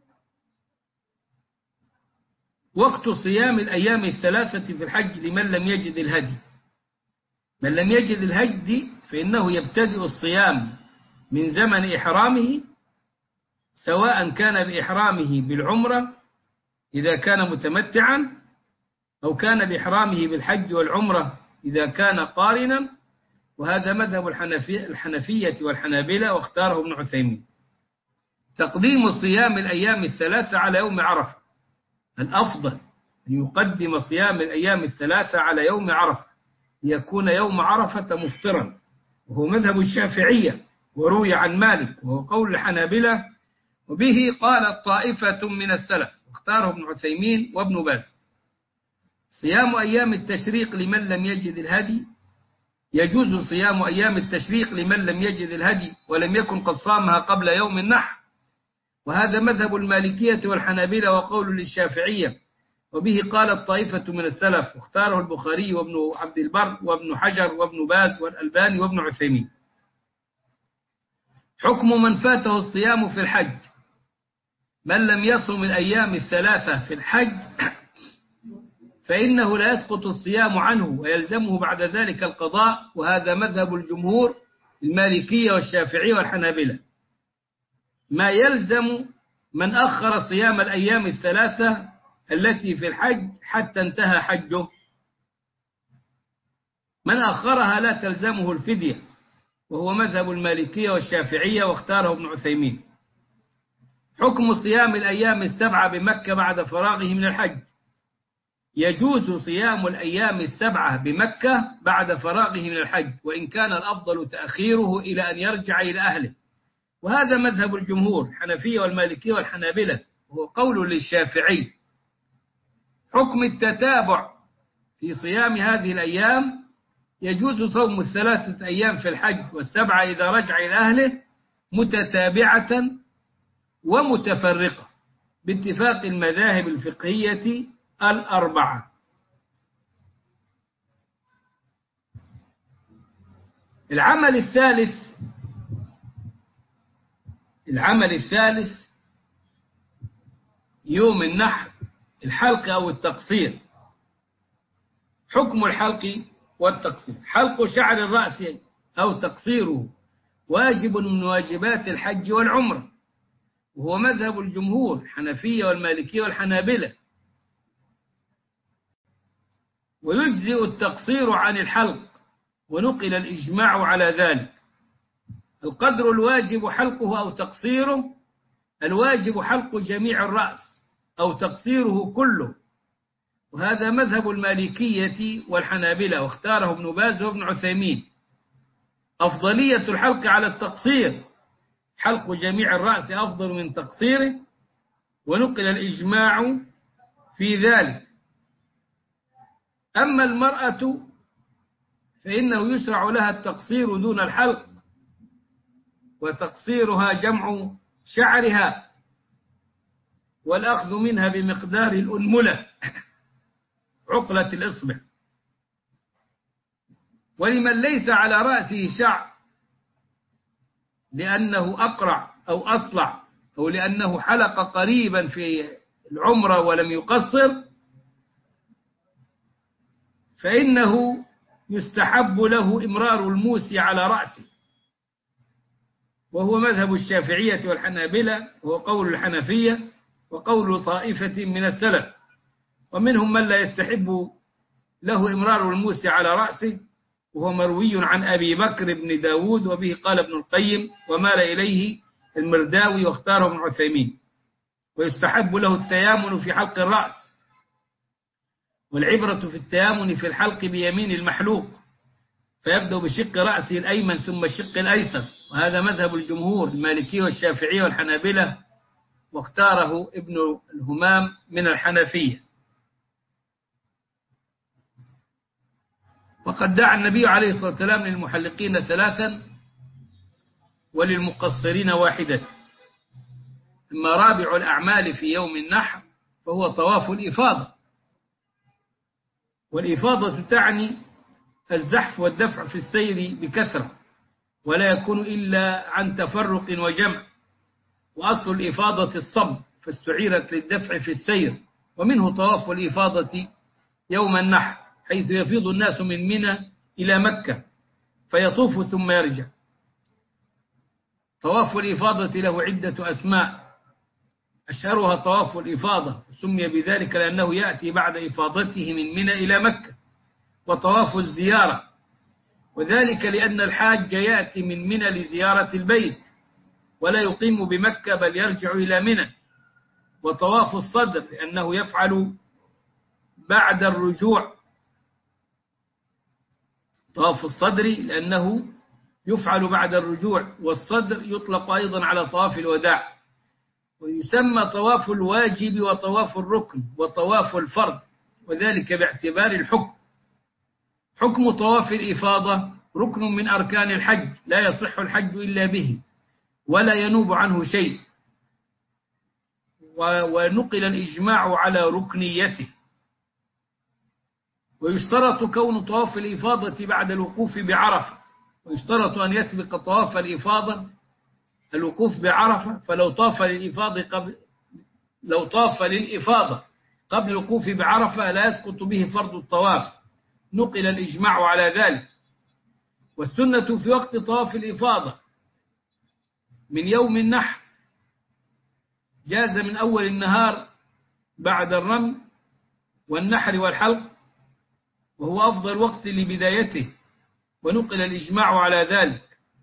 وقت صيام الأيام الثلاثة في الحج لمن لم يجد الهدي: من لم يجد الهدي فإنه يبتدئ الصيام من زمن إحرامه سواء كان بإحرامه بالعمرة إذا كان متمتعا أو كان بإحرامه بالحج والعمرة إذا كان قارنا، وهذا مذهب الحنفية والحنابلة واختاره ابن عثيمين. تقديم صيام الأيام الثلاثة على يوم عرفة، الأفضل أن يقدم صيام الأيام الثلاثة على يوم عرفة ليكون يوم عرفة مفطرا، وهو مذهب الشافعية وروي عن مالك وهو قول الحنابلة، وبه قالت طائفة من السلف واختاره ابن عثيمين وابن باز. صيام أيام التشريق لمن لم يجد الهدي، يجوز صيام أيام التشريق لمن لم يجد الهدي ولم يكن قد صامها قبل يوم النحر، وهذا مذهب المالكية والحنابلة وقول للشافعية، وبه قالت طائفة من السلف واختاره البخاري وابن عبد البر وابن حجر وابن باز والألباني وابن عثيمين. حكم من فاته الصيام في الحج، من لم يصم الأيام الثلاثة في الحج فإنه لا يسقط الصيام عنه ويلزمه بعد ذلك القضاء، وهذا مذهب الجمهور المالكية والشافعية والحنابلة. ما يلزم من أخر صيام الأيام الثلاثة التي في الحج حتى انتهى حجه، من أخرها لا تلزمه الفدية، وهو مذهب المالكية والشافعية واختاره ابن عثيمين. حكم صيام الأيام السبعة بمكة بعد فراغه من الحج، يجوز صيام الأيام السبعة بمكة بعد فراغه من الحج، وإن كان الأفضل تأخيره إلى أن يرجع إلى أهله، وهذا مذهب الجمهور الحنفية والمالكية والحنابلة وهو قول للشافعي. حكم التتابع في صيام هذه الأيام، يجوز صوم الثلاثة أيام في الحج والسبعة إذا رجع إلى أهله متتابعة ومتفرقة باتفاق المذاهب الفقهية الأربعة. العمل الثالث العمل الثالث يوم النحر الحلق أو التقصير. حكم الحلق والتقصير، حلق شعر الرأس أو تقصيره واجب من واجبات الحج والعمرة، وهو مذهب الجمهور الحنفية والمالكية والحنابلة، ويجزئ التقصير عن الحلق، ونقل الإجماع على ذلك. القدر الواجب حلقه أو تقصيره، الواجب حلق جميع الرأس أو تقصيره كله، وهذا مذهب المالكية والحنابلة واختاره ابن باز وابن عثيمين. أفضلية الحلق على التقصير، حلق جميع الرأس أفضل من تقصيره، ونقل الإجماع في ذلك. أما المرأة فإنه يشرع لها التقصير دون الحلق، وتقصيرها جمع شعرها والأخذ منها بمقدار الأنملة عقلة الإصبع. ولمن ليس على رأسه شعر لأنه أقرع أو أصلع أو لأنه حلق قريبا في العمرة ولم يقصر، فإنه يستحب له إمرار الموس على رأسه، وهو مذهب الشافعية والحنابلة وهو قول الحنفية وقول طائفة من السلف، ومنهم من لا يستحب له إمرار الموس على رأسه، وهو مروي عن أبي بكر بن داود، وبه قال ابن القيم ومال إليه المرداوي واختاره ابن عثيمين. ويستحب له التيامن في حلق الرأس، والعبرة في التيامن في الحلق بيمين المحلوق، فيبدأ بشق رأسه الأيمن ثم الشق الأيسر، وهذا مذهب الجمهور المالكية والشافعية والحنابلة واختاره ابن الهمام من الحنفية. وقد دعا النبي عليه الصلاة والسلام للمحلقين ثلاثا وللمقصرين واحدة. أما رابع الأعمال في يوم النحر فهو طواف الإفاضة، والإفاضة تعني الزحف والدفع في السير بكثرة، ولا يكون إلا عن تفرق وجمع، وأصل الإفاضة الصب فاستعيرت للدفع في السير، ومنه طواف الإفاضة يوم النحر حيث يفيض الناس من منى إلى مكة فيطوف ثم يرجع. طواف الإفاضة له عدة أسماء، أشهرها طواف الإفاضة، سمي بذلك لأنه يأتي بعد إفاضته من منى إلى مكة، وطواف الزيارة، وذلك لأن الحاج يأتي من منى لزيارة البيت ولا يقيم بمكة بل يرجع إلى منى. وطواف الصدر لأنه يفعل بعد الرجوع، طواف الصدر لأنه يفعل بعد الرجوع، والصدر يطلق أيضا على طواف الوداع، ويسمى طواف الواجب وطواف الركن وطواف الفرض، وذلك باعتبار الحكم. حكم طواف الإفاضة ركن من أركان الحج، لا يصح الحج إلا به ولا ينوب عنه شيء، ونقل الإجماع على ركنيته. ويشترط كون طواف الإفاضة بعد الوقوف بعرفة، ويشترط أن يسبق طواف الإفاضة الوقوف بعرفة، فلو طاف للإفاضة قبل لو طاف للإفاضة قبل الوقوف بعرفة لا يسقط به فرض الطواف، نقل الإجماع على ذلك. والسنة في وقت طواف الإفاضة من يوم النحر، جاز من أول النهار بعد الرمي والنحر والحلق، وهو أفضل وقت لبدايته، ونقل الإجماع على ذلك.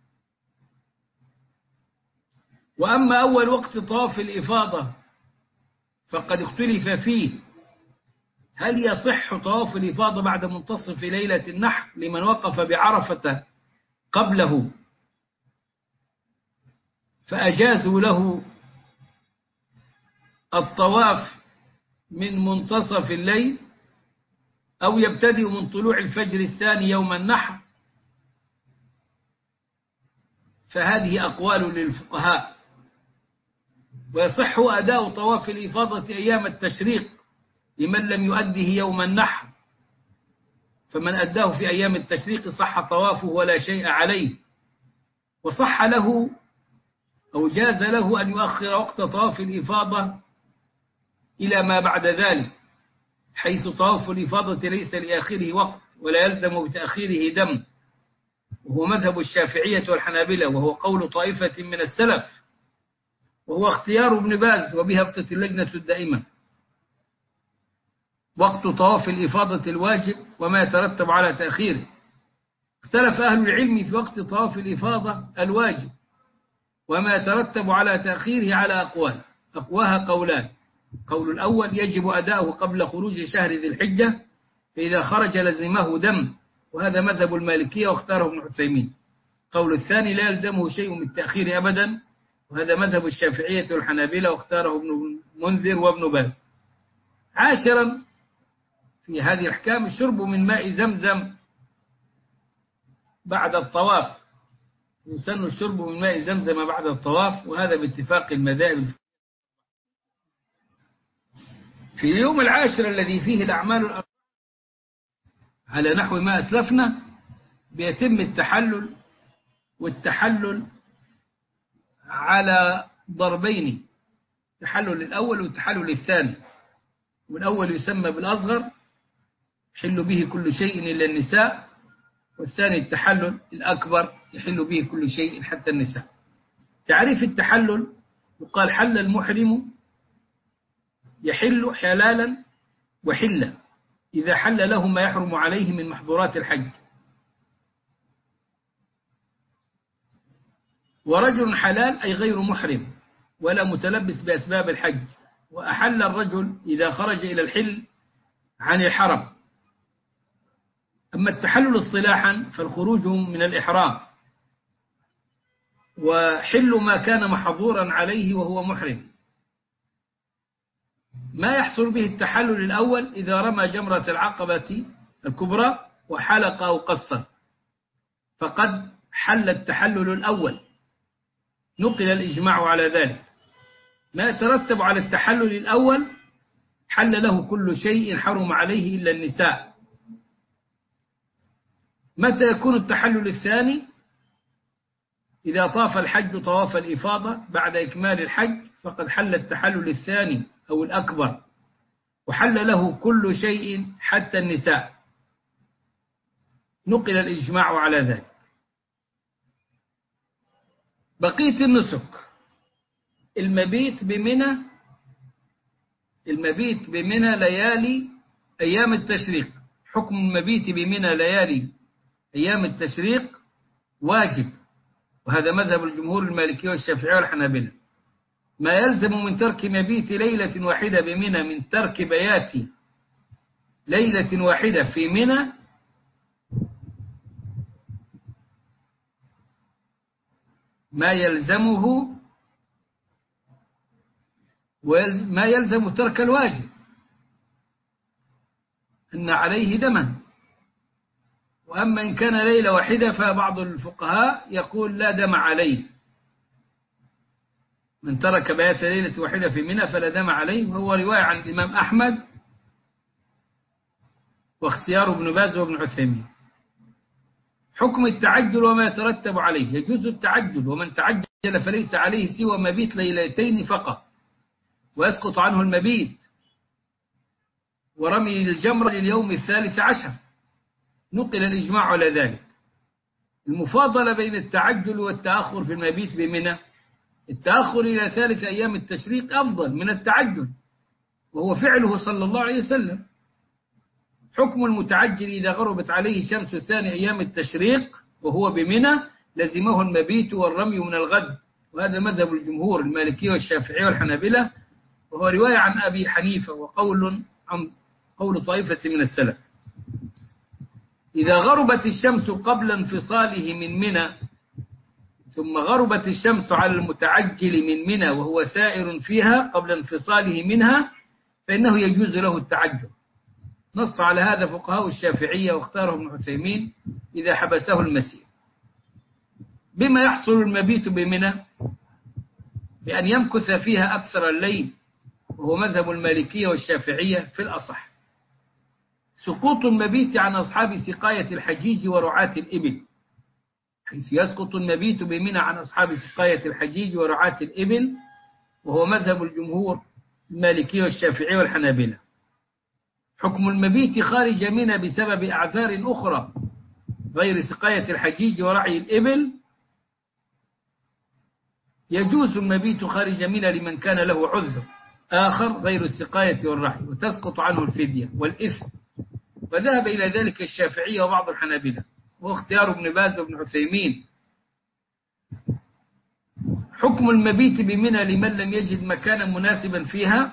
وأما أول وقت طواف الإفاضة فقد اختلف فيه، هل يصح طواف الإفاضة بعد منتصف ليلة النحر لمن وقف بعرفة قبله فأجازوا له الطواف من منتصف الليل، أو يبتدئ من طلوع الفجر الثاني يوم النحر؟ فهذه أقوال للفقهاء. ويصح أداء طواف الإفاضة أيام التشريق لمن لم يؤده يوم النحر، فمن أداه في أيام التشريق صح طوافه ولا شيء عليه. وصح له أو جاز له أن يؤخر وقت طواف الإفاضة إلى ما بعد ذلك، حيث طواف الإفاضة ليس لآخره وقت ولا يلزم بتأخيره دم، وهو مذهب الشافعية والحنابلة، وهو قول طائفة من السلف، وهو اختيار ابن باز وبها افتت اللجنة الدائمة. وقت طواف الإفاضة الواجب وما يترتب على تأخيره. اختلف أهل العلم في وقت طواف الإفاضة الواجب وما يترتب على تأخيره على أقوال، أقواها قولان. قول الأول يجب أداؤه قبل خروج شهر ذي الحجة، فإذا خرج لزمه دم، وهذا مذهب المالكية واختاره ابن عثيمين. قول الثاني لا يلزمه شيء من التأخير أبدا، وهذا مذهب الشافعية والحنابلة واختاره ابن منذر وابن باز. عاشرا في هذه الأحكام الشرب من ماء زمزم بعد الطواف، يسن الشرب من ماء زمزم بعد الطواف، وهذا باتفاق المذاهب. في اليوم العاشر الذي فيه الأعمال الأربعة على نحو ما أسلفنا بيتم التحلل، والتحلل على ضربين، التحلل الأول والتحلل الثاني. والأول يسمى بالأصغر يحل به كل شيء إلا النساء، والثاني التحلل الأكبر يحل به كل شيء حتى النساء. تعريف التحلل: يقال حل المحرم، يحل حلالا وحلا إذا حل له ما يحرم عليه من محظورات الحج. ورجل حلال أي غير محرم ولا متلبس بأسباب الحج، وأحل الرجل إذا خرج إلى الحل عن الحرم. أما التحلل اصطلاحا فالخروج من الإحرام، وحل ما كان محظورا عليه وهو محرم. ما يحصل به التحلل الأول إذا رمى جمرة العقبة الكبرى وحلق أو قصر، فقد حل التحلل الأول، نقل الإجماع على ذلك. ما يترتب على التحلل الأول حل له كل شيء حرم عليه إلا النساء. متى يكون التحلل الثاني؟ إذا طاف الحج طواف الإفاضة بعد إكمال الحج فقد حل التحلل الثاني أو الأكبر، وحل له كل شيء حتى النساء، نقل الإجماع على ذلك. بقية النسك: المبيت بمنى المبيت بمنى ليالي أيام التشريق. حكم المبيت بمنى ليالي أيام التشريق واجب، وهذا مذهب الجمهور المالكية والشافعية والحنابلة. ما يلزم من ترك مبيت ليلة واحدة بمنى من ترك بيات ليلة واحدة في منى ما يلزمه وما يلزم ترك الواجب أن عليه دما. وأما إن كان ليلة واحدة فبعض الفقهاء يقول لا دم عليه، من ترك بيات ليلة واحدة في منى فلا دم عليه، وهو رواية عن الإمام أحمد واختيار ابن باز وابن عثيمين. حكم التعجل وما يترتب عليه. يجوز التعجل، ومن تعجل فليس عليه سوى مبيت ليلتين فقط، ويسقط عنه المبيت ورمي الجمرة لليوم الثالث عشر. نقل الإجماع على ذلك. المفاضلة بين التعجل والتأخر في المبيت بمنى، التأخر إلى ثالث أيام التشريق أفضل من التعجل، وهو فعله صلى الله عليه وسلم. حكم المتعجل إذا غربت عليه شمس ثاني أيام التشريق وهو بمنى لزمه المبيت والرمي من الغد، وهذا مذهب الجمهور المالكية والشافعية والحنابلة، وهو رواية عن أبي حنيفة وقول عن قول طائفة من السلف. إذا غربت الشمس قبل انفصاله من منى ثم غربت الشمس على المتعجل من منى وهو سائر فيها قبل انفصاله منها فإنه يجوز له التعجل. نص على هذا فقهاء الشافعية واختاره ابن عثيمين إذا حبسه المسير. بما يحصل المبيت بمنى؟ بأن يمكث فيها أكثر الليل، وهو مذهب المالكية والشافعية في الأصح. سقوط المبيت عن أصحاب سقاية الحجيج ورعاة الإبل، حيث يسقط المبيت بمنى عن أصحاب سقاية الحجيج ورعاة الإبل، وهو مذهب الجمهور المالكية والشافعية والحنابلة. حكم المبيت خارج منى بسبب أعذار أخرى غير سقاية الحجيج ورعي الإبل. يجوز المبيت خارج منى لمن كان له عذر آخر غير السقاية والرعي، وتسقط عنه الفدية والإثم، وذهب إلى ذلك الشافعية وبعض الحنابلة، واختيار ابن باز وابن عثيمين. حكم المبيت بمنى لمن لم يجد مكانا مناسبا فيها.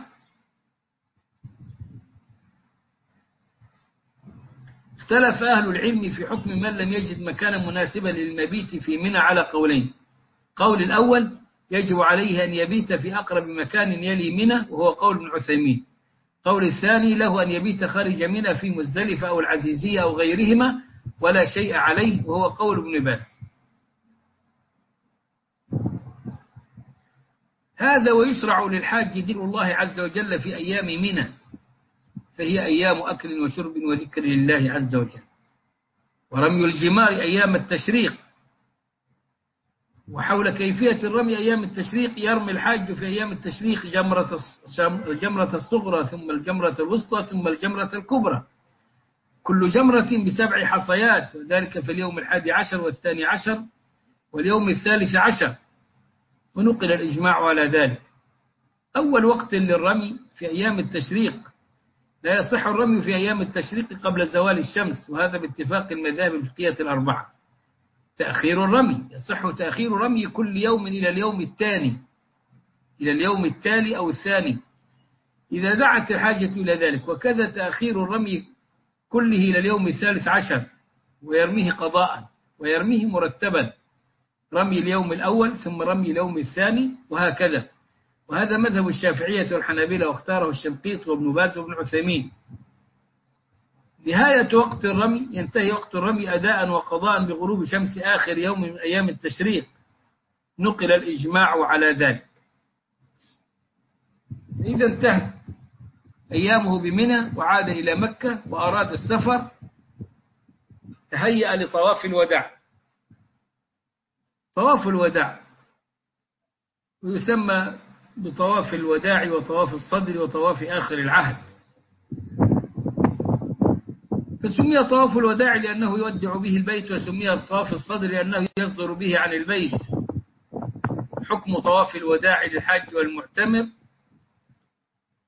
اختلف أهل العلم في حكم من لم يجد مكانا مناسبا للمبيت في منى على قولين. قول الأول يجب عليه أن يبيت في أقرب مكان يلي منى، وهو قول ابن عثيمين. قول الثاني له أن يبيت خارج منى في مزدلفة أو العزيزية أو غيرهما ولا شيء عليه، وهو قول ابن باز. هذا ويشرع للحاج ذكر الله عز وجل في أيام منى، فهي أيام أكل وشرب وذكر لله عز وجل. ورمي الجمار أيام التشريق. وحول كيفية الرمي أيام التشريق، يرمي الحاج في أيام التشريق جمرة الجمرة الصغرى ثم الجمرة الوسطى ثم الجمرة الكبرى، كل جمرة بسبع حصيات، وذلك في اليوم الحادي عشر والثاني عشر واليوم الثالث عشر، ونقل الإجماع على ذلك. أول وقت للرمي في أيام التشريق. لا يصح الرمي في أيام التشريق قبل زوال الشمس، وهذا باتفاق المذاهب الفقهية الأربعة. تأخير الرمي، يصح تأخير رمي كل يوم إلى اليوم الثاني إلى اليوم التالي أو الثاني إذا دعت الحاجة إلى ذلك، وكذا تأخير الرمي كله إلى اليوم الثالث عشر، ويرميه قضاء ويرميه مرتبا، رمي اليوم الأول ثم رمي اليوم الثاني وهكذا. وهذا مذهب الشافعية والحنابلة، واختاره الشنقيط وابن باز وابن عثيمين. نهاية وقت الرمي، ينتهي وقت الرمي أداء وقضاء بغروب شمس آخر يوم من أيام التشريق، نقل الإجماع على ذلك. إذا انتهت أيامه بمنى وعاد إلى مكة وأراد السفر، تهيأ لطواف الوداع. طواف الوداع ويسمى بطواف الوداع وطواف الصدر وطواف آخر العهد. فسمي طواف الوداع لأنه يودع به البيت، وسمي طواف الصدر لأنه يصدر به عن البيت. حكم طواف الوداع للحاج والمعتمر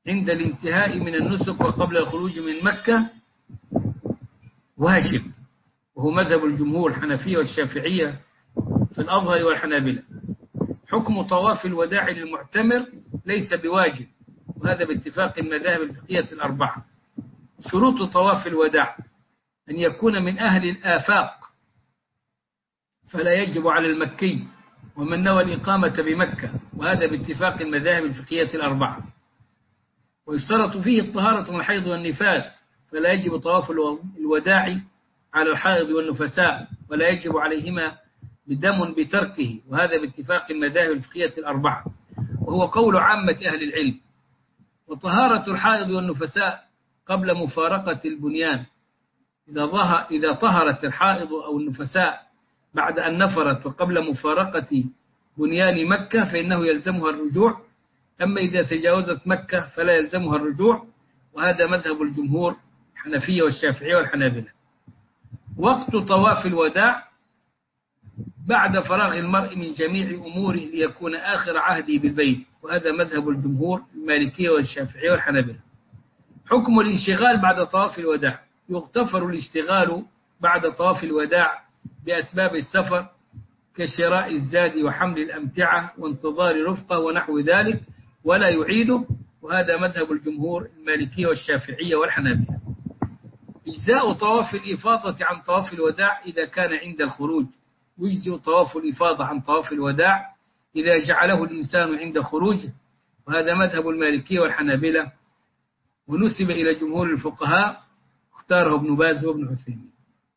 عند الانتهاء من النسك وقبل الخروج من مكة واجب، وهو مذهب الجمهور الحنفية والشافعية في الأظهر والحنابلة. حكم طواف الوداع للمعتمر ليس بواجب، وهذا باتفاق المذاهب الفقهية الأربعة. شروط طواف الوداع أن يكون من أهل الآفاق، فلا يجب على المكي ومن نوى الإقامة بمكة، وهذا باتفاق المذاهب الفقهية الأربعة. ويشترط فيه الطهارة من الحيض والنفاس، فلا يجب طواف الوداع على الحائض والنفساء، ولا يجب عليهما بدم بتركه، وهذا باتفاق المذاهب الفقهية الأربعة، وهو قول عامة أهل العلم. وطهارة الحائض والنفساء قبل مفارقة البنيان، إذا ظهر إذا طهرت الحائض أو النفساء بعد أن نفرت وقبل مفارقة بنيان مكة فإنه يلزمها الرجوع، أما إذا تجاوزت مكة فلا يلزمها الرجوع، وهذا مذهب الجمهور الحنفية والشافعية والحنابلة. وقت طواف الوداع بعد فراغ المرء من جميع أموره ليكون آخر عهده بالبيت، وهذا مذهب الجمهور المالكية والشافعية والحنابلة. حكم الانشغال بعد طواف الوداع، يغتفر الاشتغال بعد طواف الوداع بأسباب السفر كشراء الزاد وحمل الأمتعة وانتظار رفقة ونحو ذلك، ولا يعيده، وهذا مذهب الجمهور المالكية والشافعية والحنابلة. إجزاء طواف الإفاضة عن طواف الوداع إذا كان عند الخروج، يجزئ طواف الإفاضة عن طواف الوداع إذا جعله الإنسان عند خروجه، وهذا مذهب المالكية والحنابلة، ونسب إلى جمهور الفقهاء، اختاره ابن باز وابن عثيمين.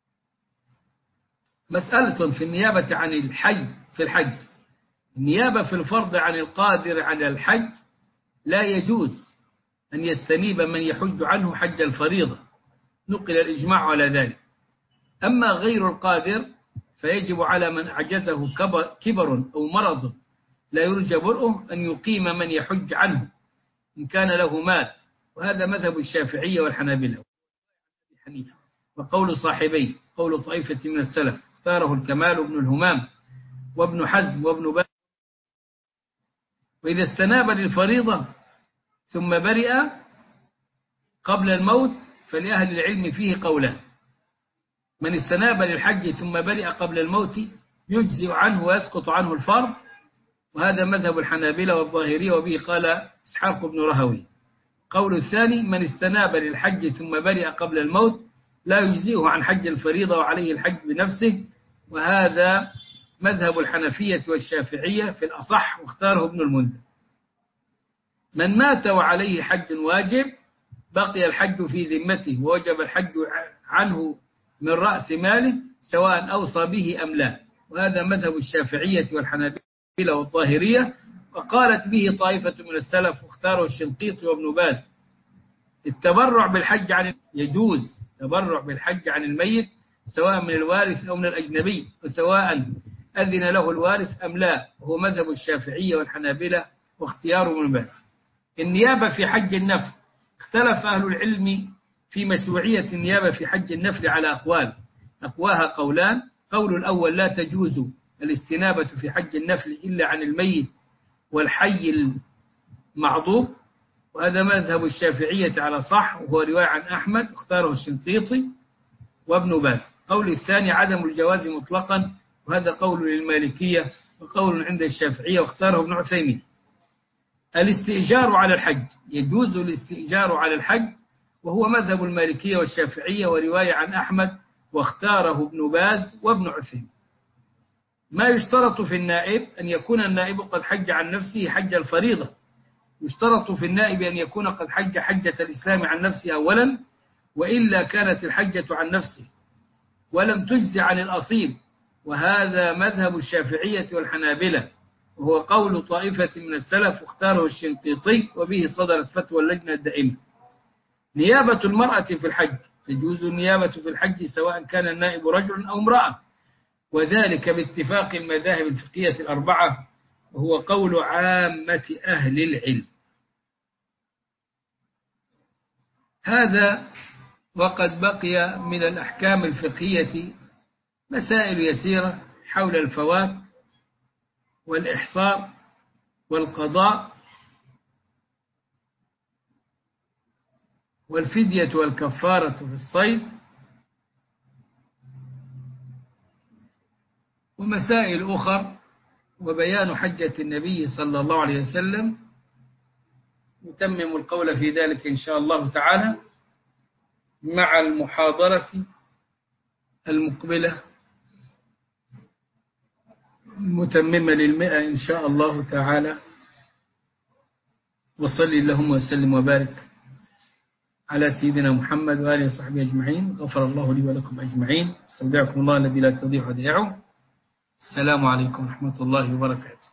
مسألة في النيابة عن الحج في الحج. النيابة في الفرض عن القادر على الحج لا يجوز أن يستنيب من يحج عنه حج الفريضة، نقل الإجماع على ذلك. أما غير القادر فيجب على من أعجزه كبر أو مرض لا يرجى برؤه أن يقيم من يحج عنه إن كان له مال، وهذا مذهب الشافعية والحنابلة حنيفة، وقول صاحبيه قول طائفة من السلف، اختاره الكمال بن الهمام وابن حزم وابن باز. وإذا استناب للفريضة ثم برئ قبل الموت فلأهل العلم فيه قولان: من استناب للحج ثم برئ قبل الموت يجزئ عنه ويسقط عنه الفرض، وهذا مذهب الحنابلة والظاهرية، وبه قال إسحاق بن رهوي. قول الثاني: من استناب للحج ثم برئ قبل الموت لا يجزئه عن حج الفريضة وعليه الحج بنفسه، وهذا مذهب الحنفية والشافعية في الأصح، واختاره ابن المنذر. من مات وعليه حج واجب بقي الحج في ذمته، ووجب الحج عنه من رأس ماله سواء أوصى به أم لا، وهذا مذهب الشافعية والحنابلة والظاهرية، وقالت به طائفة من السلف، واختاره الشنقيطي وابن باز. التبرع بالحج عن يجوز تبرع بالحج عن الميت سواء من الوارث أو من الأجنبي، وسواء أذن له الوارث أم لا، وهو مذهب الشافعية والحنابلة واختيار ابن باز. النيابة في حج النفل، اختلف أهل العلم في مشروعية النيابة في حج النفل على أقوال، أقواها قولان: قول الأول لا تجوز الاستنابة في حج النفل إلا عن الميت والحي المعضوب، وهذا مذهب الشافعية على صح، وهو رواية عن أحمد، اختاره الشنقيطي وابن باز. قول الثاني عدم الجواز مطلقا، وهذا قول للمالكية وقول عند الشافعية، واختاره ابن عثيمين. الاستئجار على الحج، يجوز الاستئجار على الحج، وهو مذهب المالكية والشافعية ورواية عن أحمد، واختاره ابن باز وابن عثيمين. ما يشترط في النائب أن يكون النائب قد حج عن نفسه حج الفريضة. يشترط في النائب أن يكون قد حج حجة الإسلام عن نفسه أولا، وإلا كانت الحجة عن نفسه ولم تجز عن الأصيل، وهذا مذهب الشافعية والحنابلة، وهو قول طائفة من السلف، واختاره الشنقيطي، وبه صدرت فتوى اللجنة الدائمة. نيابة المرأة في الحج، تجوز النيابة في الحج سواء كان النائب رجل أو امرأة، وذلك باتفاق المذاهب الفقهية الأربعة، وهو قول عامة أهل العلم. هذا وقد بقي من الأحكام الفقهية مسائل يسيرة حول الفوات والإحصار والقضاء والفدية والكفارة في الصيد، ومسائل أخر، وبيان حجة النبي صلى الله عليه وسلم. نتمم القول في ذلك إن شاء الله تعالى مع المحاضرة المقبلة المتممة للمئة إن شاء الله تعالى. وصلي اللهم وسلم وبارك على سيدنا محمد وآله وصحبه أجمعين. غفر الله لي ولكم أجمعين. استودعكم الله الذي لا تضيع ودائعه. السلام عليكم ورحمة الله وبركاته.